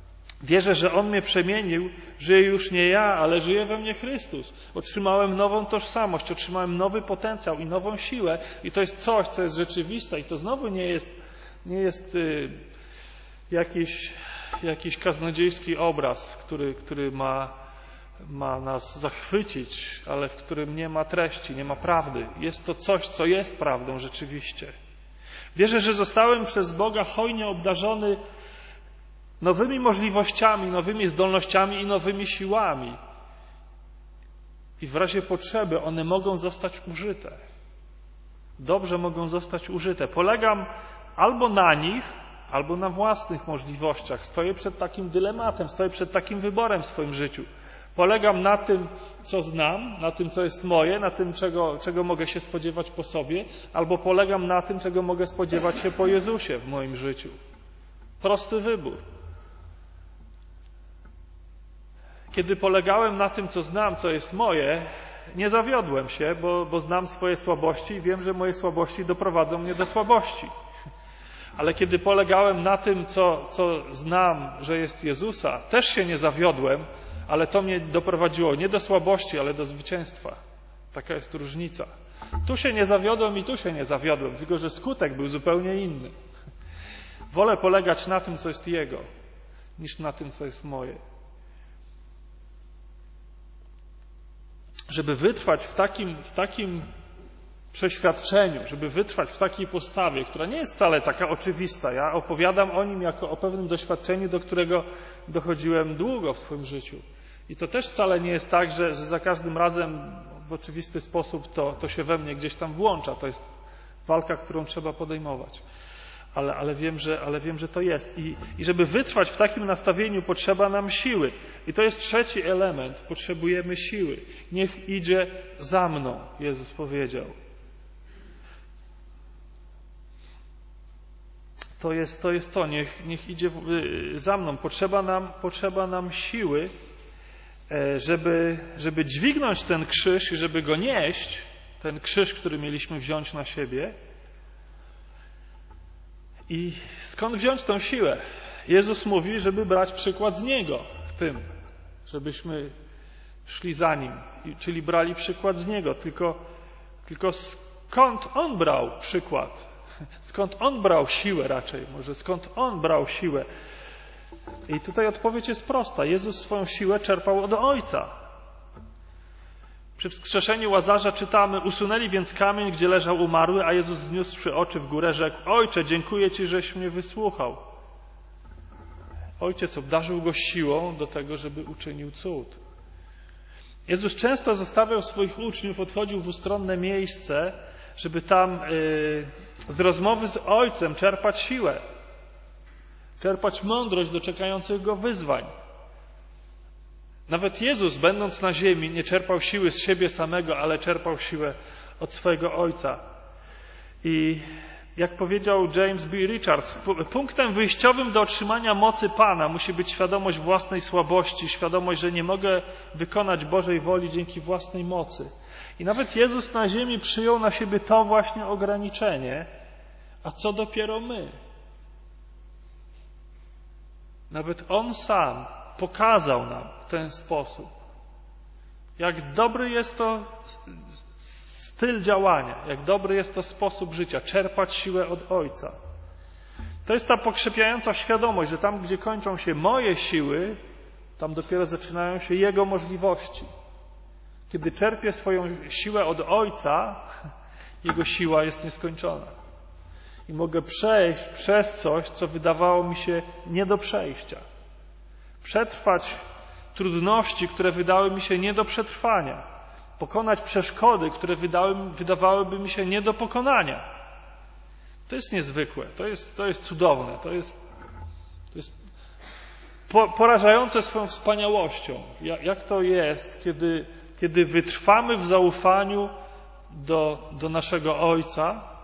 Wierzę, że On mnie przemienił, żyje już nie ja, ale żyje we mnie Chrystus. Otrzymałem nową tożsamość, otrzymałem nowy potencjał i nową siłę i to jest coś, co jest rzeczywiste i to znowu nie jest, nie jest y, jakiś, jakiś kaznodziejski obraz, który, który ma, ma nas zachwycić, ale w którym nie ma treści, nie ma prawdy. Jest to coś, co jest prawdą rzeczywiście. Wierzę, że zostałem przez Boga hojnie obdarzony nowymi możliwościami, nowymi zdolnościami i nowymi siłami. I w razie potrzeby one mogą zostać użyte. Dobrze mogą zostać użyte. Polegam albo na nich, albo na własnych możliwościach. Stoję przed takim dylematem, stoję przed takim wyborem w swoim życiu. Polegam na tym, co znam, na tym, co jest moje, na tym, czego, czego mogę się spodziewać po sobie, albo polegam na tym, czego mogę spodziewać się po Jezusie w moim życiu. Prosty wybór. Kiedy polegałem na tym, co znam, co jest moje, nie zawiodłem się, bo, bo znam swoje słabości i wiem, że moje słabości doprowadzą mnie do słabości. Ale kiedy polegałem na tym, co, co znam, że jest Jezusa, też się nie zawiodłem, ale to mnie doprowadziło nie do słabości, ale do zwycięstwa. Taka jest różnica. Tu się nie zawiodłem i tu się nie zawiodłem, tylko że skutek był zupełnie inny. Wolę polegać na tym, co jest Jego, niż na tym, co jest moje. Żeby wytrwać w takim, w takim przeświadczeniu, żeby wytrwać w takiej postawie, która nie jest wcale taka oczywista. Ja opowiadam o nim jako o pewnym doświadczeniu, do którego dochodziłem długo w swoim życiu. I to też wcale nie jest tak, że, że za każdym razem w oczywisty sposób to, to się we mnie gdzieś tam włącza. To jest walka, którą trzeba podejmować. Ale, ale, wiem, że, ale wiem, że to jest. I, I żeby wytrwać w takim nastawieniu, potrzeba nam siły. I to jest trzeci element. Potrzebujemy siły. Niech idzie za mną, Jezus powiedział. To jest to, jest to. Niech, niech idzie za mną. Potrzeba nam, potrzeba nam siły, żeby, żeby dźwignąć ten krzyż i żeby go nieść, ten krzyż, który mieliśmy wziąć na siebie. I skąd wziąć tą siłę? Jezus mówi, żeby brać przykład z Niego w tym, żebyśmy szli za Nim, czyli brali przykład z Niego. Tylko, tylko skąd On brał przykład? Skąd On brał siłę raczej? Może skąd On brał siłę? I tutaj odpowiedź jest prosta. Jezus swoją siłę czerpał od Ojca. Przy wskrzeszeniu Łazarza czytamy: usunęli więc kamień, gdzie leżał umarły, a Jezus zniósłszy oczy w górę rzekł: Ojcze, dziękuję Ci, żeś mnie wysłuchał. Ojciec obdarzył Go siłą do tego, żeby uczynił cud. Jezus często zostawiał swoich uczniów, odchodził w ustronne miejsce, żeby tam yy, z rozmowy z Ojcem czerpać siłę, czerpać mądrość do czekających Go wyzwań. Nawet Jezus, będąc na ziemi, nie czerpał siły z siebie samego, ale czerpał siłę od swojego Ojca. I jak powiedział James B. Richards, punktem wyjściowym do otrzymania mocy Pana musi być świadomość własnej słabości, świadomość, że nie mogę wykonać Bożej woli dzięki własnej mocy. I nawet Jezus na ziemi przyjął na siebie to właśnie ograniczenie, a co dopiero my. Nawet On sam pokazał nam w ten sposób, jak dobry jest to styl działania, jak dobry jest to sposób życia, czerpać siłę od Ojca. To jest ta pokrzepiająca świadomość, że tam, gdzie kończą się moje siły, tam dopiero zaczynają się Jego możliwości. Kiedy czerpię swoją siłę od Ojca, Jego siła jest nieskończona. I mogę przejść przez coś, co wydawało mi się nie do przejścia. Przetrwać trudności, które wydały mi się nie do przetrwania. Pokonać przeszkody, które wydały, wydawałyby mi się nie do pokonania. To jest niezwykłe, to jest, to jest cudowne, to jest, to jest po, porażające swoją wspaniałością. Jak, jak to jest, kiedy, kiedy wytrwamy w zaufaniu do, do naszego Ojca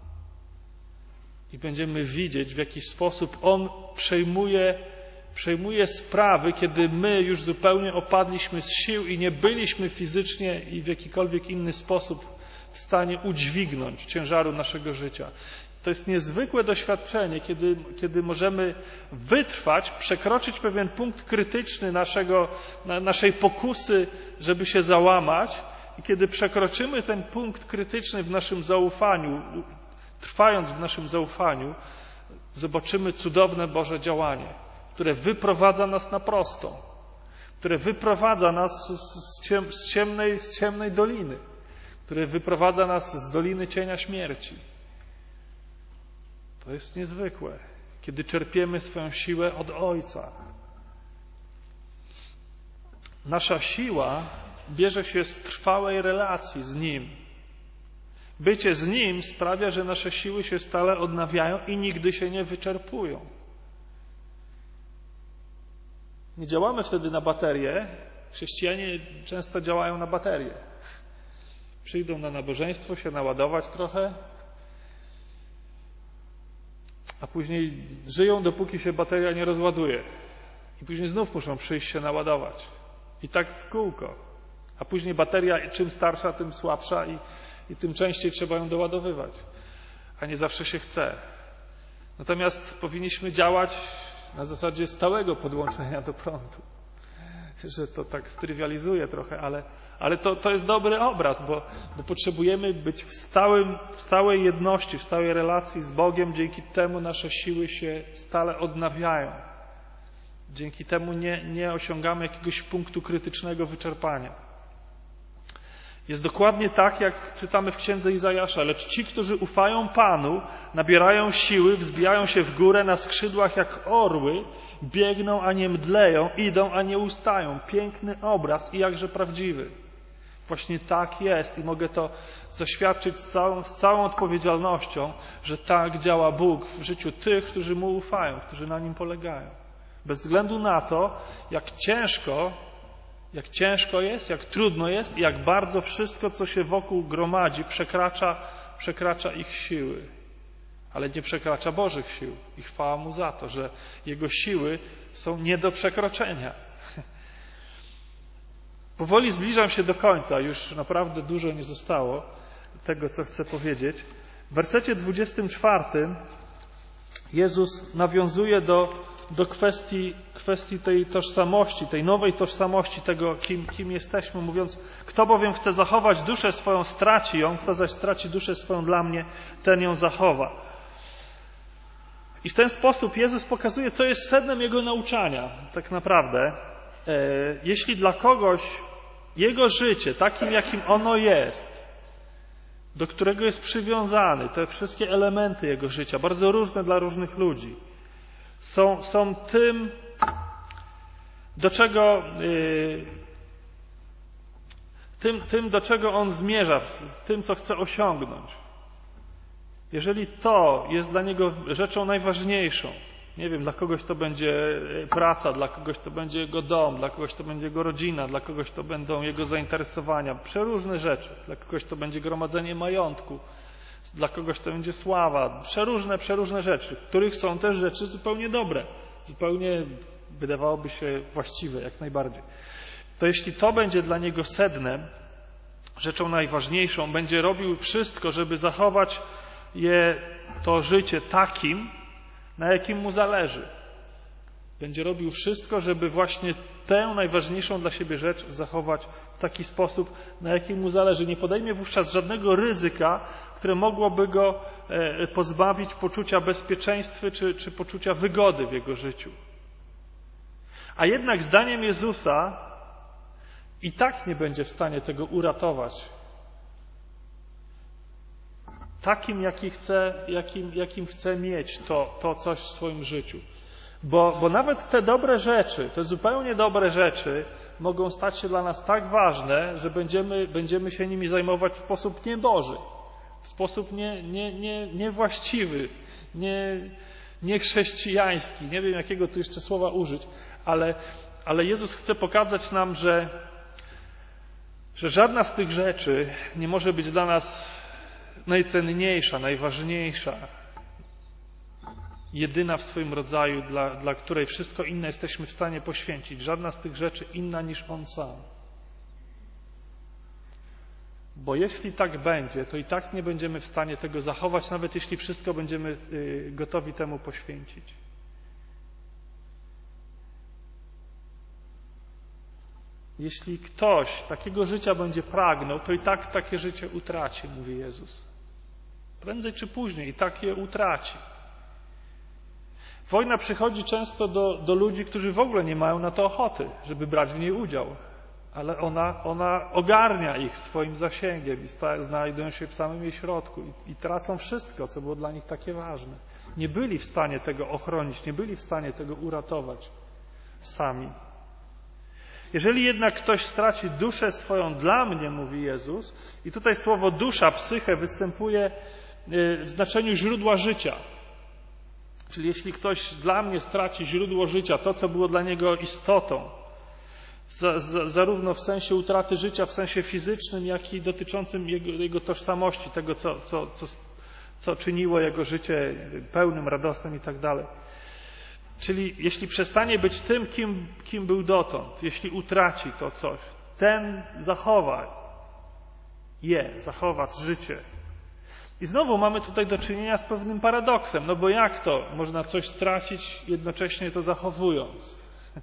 i będziemy widzieć, w jaki sposób On przejmuje Przejmuje sprawy, kiedy my już zupełnie opadliśmy z sił i nie byliśmy fizycznie i w jakikolwiek inny sposób w stanie udźwignąć ciężaru naszego życia. To jest niezwykłe doświadczenie, kiedy, kiedy możemy wytrwać, przekroczyć pewien punkt krytyczny naszego, na, naszej pokusy, żeby się załamać. I kiedy przekroczymy ten punkt krytyczny w naszym zaufaniu, trwając w naszym zaufaniu, zobaczymy cudowne Boże działanie, które wyprowadza nas na prostą, które wyprowadza nas z, ciem, z, ciemnej, z ciemnej doliny, które wyprowadza nas z doliny cienia śmierci. To jest niezwykłe, kiedy czerpiemy swoją siłę od Ojca. Nasza siła bierze się z trwałej relacji z Nim. Bycie z Nim sprawia, że nasze siły się stale odnawiają i nigdy się nie wyczerpują. Nie działamy wtedy na baterię. Chrześcijanie często działają na baterię. Przyjdą na nabożeństwo, się naładować trochę, a później żyją, dopóki się bateria nie rozładuje. I później znów muszą przyjść się naładować. I tak w kółko. A później bateria czym starsza, tym słabsza i, i tym częściej trzeba ją doładowywać. A nie zawsze się chce. Natomiast powinniśmy działać na zasadzie stałego podłączenia do prądu. Że to tak strywializuje trochę, ale, ale to, to jest dobry obraz, bo, bo potrzebujemy być w, stałym, w stałej jedności, w stałej relacji z Bogiem. Dzięki temu nasze siły się stale odnawiają. Dzięki temu nie, nie osiągamy jakiegoś punktu krytycznego wyczerpania. Jest dokładnie tak, jak czytamy w księdze Izajasza. Lecz ci, którzy ufają Panu, nabierają siły, wzbijają się w górę na skrzydłach jak orły, biegną, a nie mdleją, idą, a nie ustają. Piękny obraz i jakże prawdziwy. Właśnie tak jest i mogę to zaświadczyć z całą, z całą odpowiedzialnością, że tak działa Bóg w życiu tych, którzy Mu ufają, którzy na Nim polegają. Bez względu na to, jak ciężko, jak ciężko jest, jak trudno jest i jak bardzo wszystko, co się wokół gromadzi, przekracza, przekracza ich siły. Ale nie przekracza Bożych sił. I chwała Mu za to, że Jego siły są nie do przekroczenia. Powoli zbliżam się do końca. Już naprawdę dużo nie zostało tego, co chcę powiedzieć. W wersecie dwudziestym czwartym Jezus nawiązuje do, do kwestii, kwestii tej tożsamości, tej nowej tożsamości, tego, kim, kim jesteśmy, mówiąc: kto bowiem chce zachować duszę swoją, straci ją, kto zaś straci duszę swoją dla mnie, ten ją zachowa. I w ten sposób Jezus pokazuje, co jest sednem Jego nauczania, tak naprawdę. Jeśli dla kogoś Jego życie, takim jakim ono jest, do którego jest przywiązany, te wszystkie elementy Jego życia, bardzo różne dla różnych ludzi, są, są tym, do czego, yy, tym, tym, do czego On zmierza, tym, co chce osiągnąć. Jeżeli to jest dla Niego rzeczą najważniejszą, nie wiem, dla kogoś to będzie praca, dla kogoś to będzie jego dom, dla kogoś to będzie jego rodzina, dla kogoś to będą jego zainteresowania, przeróżne rzeczy, dla kogoś to będzie gromadzenie majątku, dla kogoś to będzie sława, przeróżne, przeróżne rzeczy, w których są też rzeczy zupełnie dobre, zupełnie wydawałoby się właściwe, jak najbardziej. To jeśli to będzie dla niego sednem, rzeczą najważniejszą, będzie robił wszystko, żeby zachować je, to życie takim, na jakim mu zależy. Będzie robił wszystko, żeby właśnie tę najważniejszą dla siebie rzecz zachować w taki sposób, na jakim mu zależy. Nie podejmie wówczas żadnego ryzyka, które mogłoby go pozbawić poczucia bezpieczeństwa czy, czy poczucia wygody w jego życiu. A jednak zdaniem Jezusa i tak nie będzie w stanie tego uratować. Takim, jaki chce, jakim, jakim chce mieć to, to coś w swoim życiu. Bo, bo nawet te dobre rzeczy, te zupełnie dobre rzeczy mogą stać się dla nas tak ważne, że będziemy, będziemy się nimi zajmować w sposób nieboży, w sposób nie, nie, nie, niewłaściwy, nie, niechrześcijański. Nie wiem, jakiego tu jeszcze słowa użyć, ale, ale Jezus chce pokazać nam, że, że żadna z tych rzeczy nie może być dla nas najcenniejsza, najważniejsza, jedyna w swoim rodzaju, dla, dla której wszystko inne jesteśmy w stanie poświęcić. Żadna z tych rzeczy inna niż On sam. Bo jeśli tak będzie, to i tak nie będziemy w stanie tego zachować, nawet jeśli wszystko będziemy gotowi temu poświęcić. Jeśli ktoś takiego życia będzie pragnął, to i tak takie życie utraci, mówi Jezus. Prędzej czy później i tak je utraci. Wojna przychodzi często do, do ludzi, którzy w ogóle nie mają na to ochoty, żeby brać w niej udział. Ale ona, ona ogarnia ich swoim zasięgiem i sta, znajdują się w samym jej środku i, i tracą wszystko, co było dla nich takie ważne. Nie byli w stanie tego ochronić, nie byli w stanie tego uratować sami. Jeżeli jednak ktoś straci duszę swoją dla mnie, mówi Jezus, i tutaj słowo dusza, psyche występuje w znaczeniu źródła życia. Czyli jeśli ktoś dla mnie straci źródło życia, to co było dla niego istotą, za, za, zarówno w sensie utraty życia, w sensie fizycznym, jak i dotyczącym jego, jego tożsamości, tego co, co, co, co czyniło jego życie pełnym, radosnym i tak dalej. Czyli jeśli przestanie być tym, kim, kim był dotąd, jeśli utraci to coś, ten zachowa je, zachowa życie. I znowu mamy tutaj do czynienia z pewnym paradoksem, no bo jak to można coś stracić, jednocześnie to zachowując?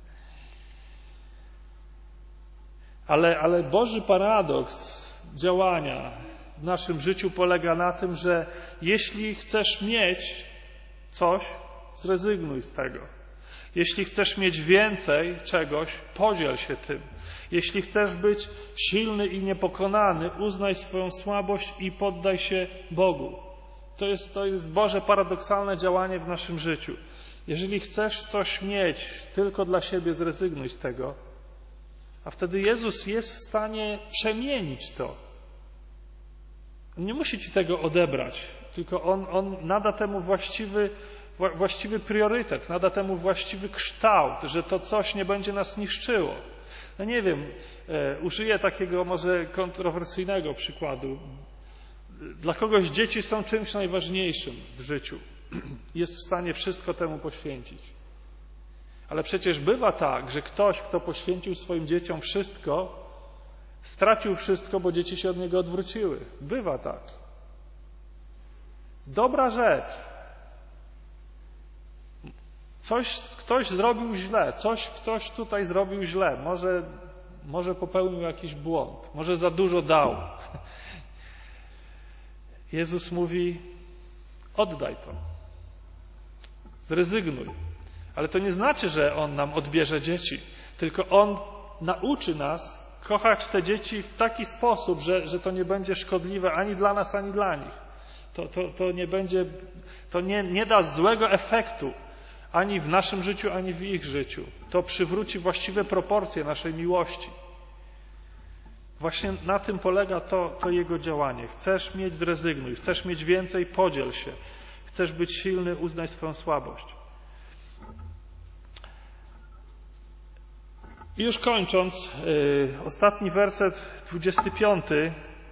Ale, ale Boży paradoks działania w naszym życiu polega na tym, że jeśli chcesz mieć coś, zrezygnuj z tego. Jeśli chcesz mieć więcej czegoś, podziel się tym. Jeśli chcesz być silny i niepokonany, uznaj swoją słabość i poddaj się Bogu. To jest, to jest Boże paradoksalne działanie w naszym życiu. Jeżeli chcesz coś mieć tylko dla siebie, zrezygnuj z tego. A wtedy Jezus jest w stanie przemienić to. On nie musi ci tego odebrać, tylko On, on nada temu właściwy właściwy priorytet, nada temu właściwy kształt, że to coś nie będzie nas niszczyło. No nie wiem, e, użyję takiego może kontrowersyjnego przykładu. Dla kogoś dzieci są czymś najważniejszym w życiu. Jest w stanie wszystko temu poświęcić. Ale przecież bywa tak, że ktoś, kto poświęcił swoim dzieciom wszystko, stracił wszystko, bo dzieci się od niego odwróciły. Bywa tak. Dobra rzecz. Coś ktoś zrobił źle, coś ktoś tutaj zrobił źle, może, może popełnił jakiś błąd, może za dużo dał. Jezus mówi, oddaj to, zrezygnuj. Ale to nie znaczy, że On nam odbierze dzieci, tylko On nauczy nas kochać te dzieci w taki sposób, że, że to nie będzie szkodliwe ani dla nas, ani dla nich. To, to, to nie będzie, to nie, nie da złego efektu ani w naszym życiu, ani w ich życiu. To przywróci właściwe proporcje naszej miłości. Właśnie na tym polega to, to Jego działanie. Chcesz mieć, zrezygnuj. Chcesz mieć więcej, podziel się. Chcesz być silny, uznaj swoją słabość. I już kończąc, yy, ostatni werset, dwudziesty piąty.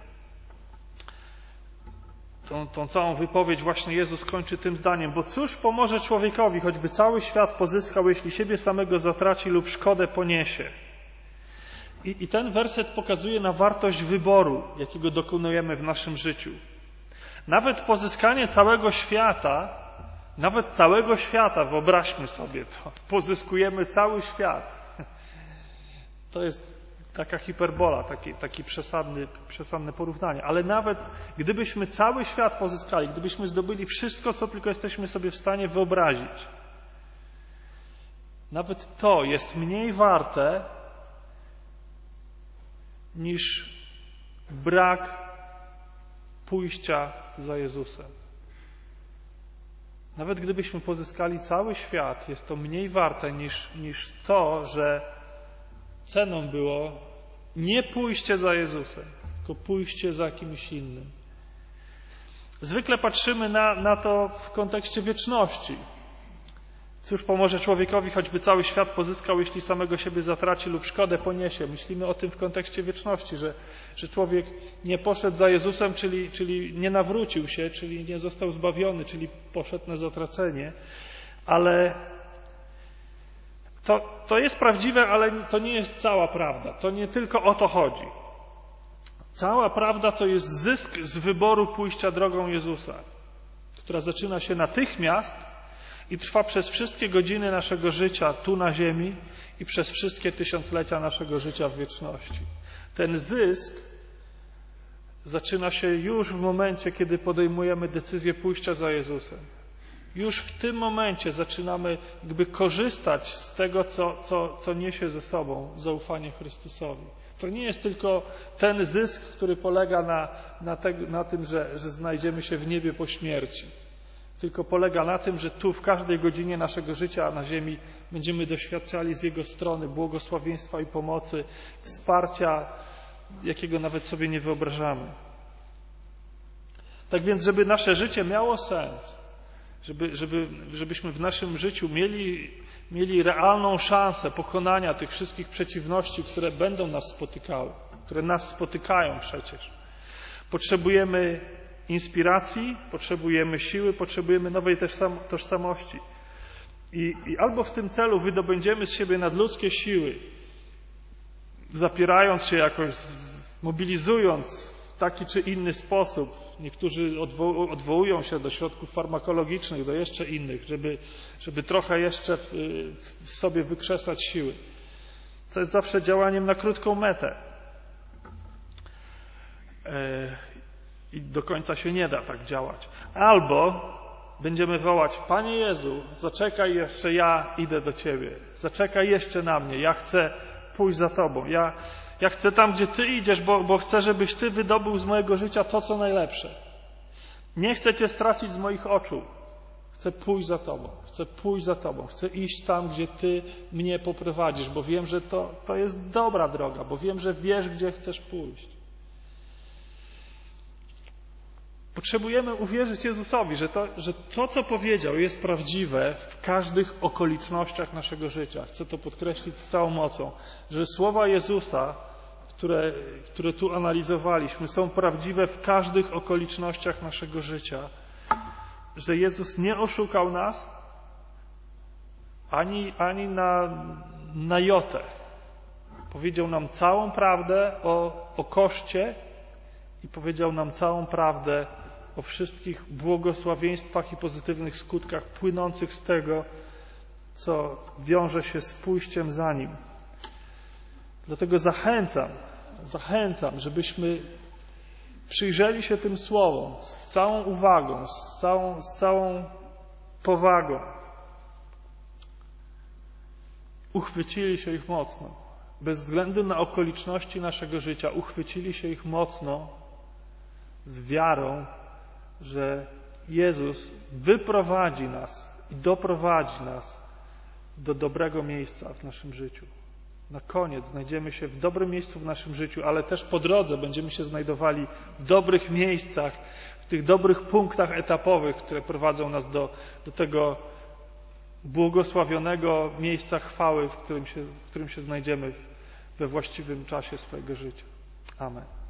Tą, tą całą wypowiedź właśnie Jezus kończy tym zdaniem. Bo cóż pomoże człowiekowi, choćby cały świat pozyskał, jeśli siebie samego zatraci lub szkodę poniesie? I, I ten werset pokazuje na wartość wyboru, jakiego dokonujemy w naszym życiu. Nawet pozyskanie całego świata, nawet całego świata, wyobraźmy sobie to, pozyskujemy cały świat. To jest taka hiperbola, taki, taki przesadny, przesadne porównanie. Ale nawet gdybyśmy cały świat pozyskali, gdybyśmy zdobyli wszystko, co tylko jesteśmy sobie w stanie wyobrazić, nawet to jest mniej warte niż brak pójścia za Jezusem. Nawet gdybyśmy pozyskali cały świat, jest to mniej warte niż, niż to, że ceną było nie pójście za Jezusem, tylko pójście za kimś innym. Zwykle patrzymy na, na to w kontekście wieczności. Cóż pomoże człowiekowi, choćby cały świat pozyskał, jeśli samego siebie zatraci lub szkodę poniesie? Myślimy o tym w kontekście wieczności, że, że człowiek nie poszedł za Jezusem, czyli, czyli nie nawrócił się, czyli nie został zbawiony, czyli poszedł na zatracenie. Ale to, to jest prawdziwe, ale to nie jest cała prawda. To nie tylko o to chodzi. Cała prawda to jest zysk z wyboru pójścia drogą Jezusa, która zaczyna się natychmiast i trwa przez wszystkie godziny naszego życia tu na ziemi i przez wszystkie tysiąclecia naszego życia w wieczności. Ten zysk zaczyna się już w momencie, kiedy podejmujemy decyzję pójścia za Jezusem. Już w tym momencie zaczynamy jakby korzystać z tego, co, co, co niesie ze sobą zaufanie Chrystusowi. To nie jest tylko ten zysk, który polega na, na, te, na tym, że, że znajdziemy się w niebie po śmierci. Tylko polega na tym, że tu w każdej godzinie naszego życia na ziemi będziemy doświadczali z Jego strony błogosławieństwa i pomocy, wsparcia, jakiego nawet sobie nie wyobrażamy. Tak więc, żeby nasze życie miało sens, żeby, żeby, żebyśmy w naszym życiu mieli, mieli realną szansę pokonania tych wszystkich przeciwności, które będą nas spotykały, które nas spotykają przecież. Potrzebujemy inspiracji, potrzebujemy siły, potrzebujemy nowej tożsamości. I, i albo w tym celu wydobędziemy z siebie nadludzkie siły, zapierając się jakoś, mobilizując w taki czy inny sposób. Niektórzy odwo- odwołują się do środków farmakologicznych, do jeszcze innych, żeby, żeby trochę jeszcze w, w sobie wykrzesać siły. To jest zawsze działaniem na krótką metę. I do końca się nie da tak działać. Albo będziemy wołać: Panie Jezu, zaczekaj jeszcze, ja idę do Ciebie. Zaczekaj jeszcze na mnie, ja chcę pójść za Tobą. Ja, ja chcę tam, gdzie Ty idziesz, bo, bo chcę, żebyś Ty wydobył z mojego życia to, co najlepsze. Nie chcę Cię stracić z moich oczu. Chcę pójść za Tobą. Chcę pójść za Tobą. Chcę iść tam, gdzie Ty mnie poprowadzisz, bo wiem, że to, to jest dobra droga, bo wiem, że wiesz, gdzie chcesz pójść. Potrzebujemy uwierzyć Jezusowi, że to, że to, co powiedział, jest prawdziwe w każdych okolicznościach naszego życia. Chcę to podkreślić z całą mocą, że słowa Jezusa, które, które tu analizowaliśmy, są prawdziwe w każdych okolicznościach naszego życia. Że Jezus nie oszukał nas ani, ani na, na jotę. Powiedział nam całą prawdę o, o koszcie i powiedział nam całą prawdę o wszystkich błogosławieństwach i pozytywnych skutkach płynących z tego, co wiąże się z pójściem za Nim. Dlatego zachęcam, zachęcam, żebyśmy przyjrzeli się tym słowom z całą uwagą, z całą, z całą powagą. Uchwycili się ich mocno. Bez względu na okoliczności naszego życia, uchwycili się ich mocno z wiarą, że Jezus wyprowadzi nas i doprowadzi nas do dobrego miejsca w naszym życiu. Na koniec znajdziemy się w dobrym miejscu w naszym życiu, ale też po drodze będziemy się znajdowali w dobrych miejscach, w tych dobrych punktach etapowych, które prowadzą nas do, do tego błogosławionego miejsca chwały, w którym się, w którym się znajdziemy we właściwym czasie swojego życia. Amen.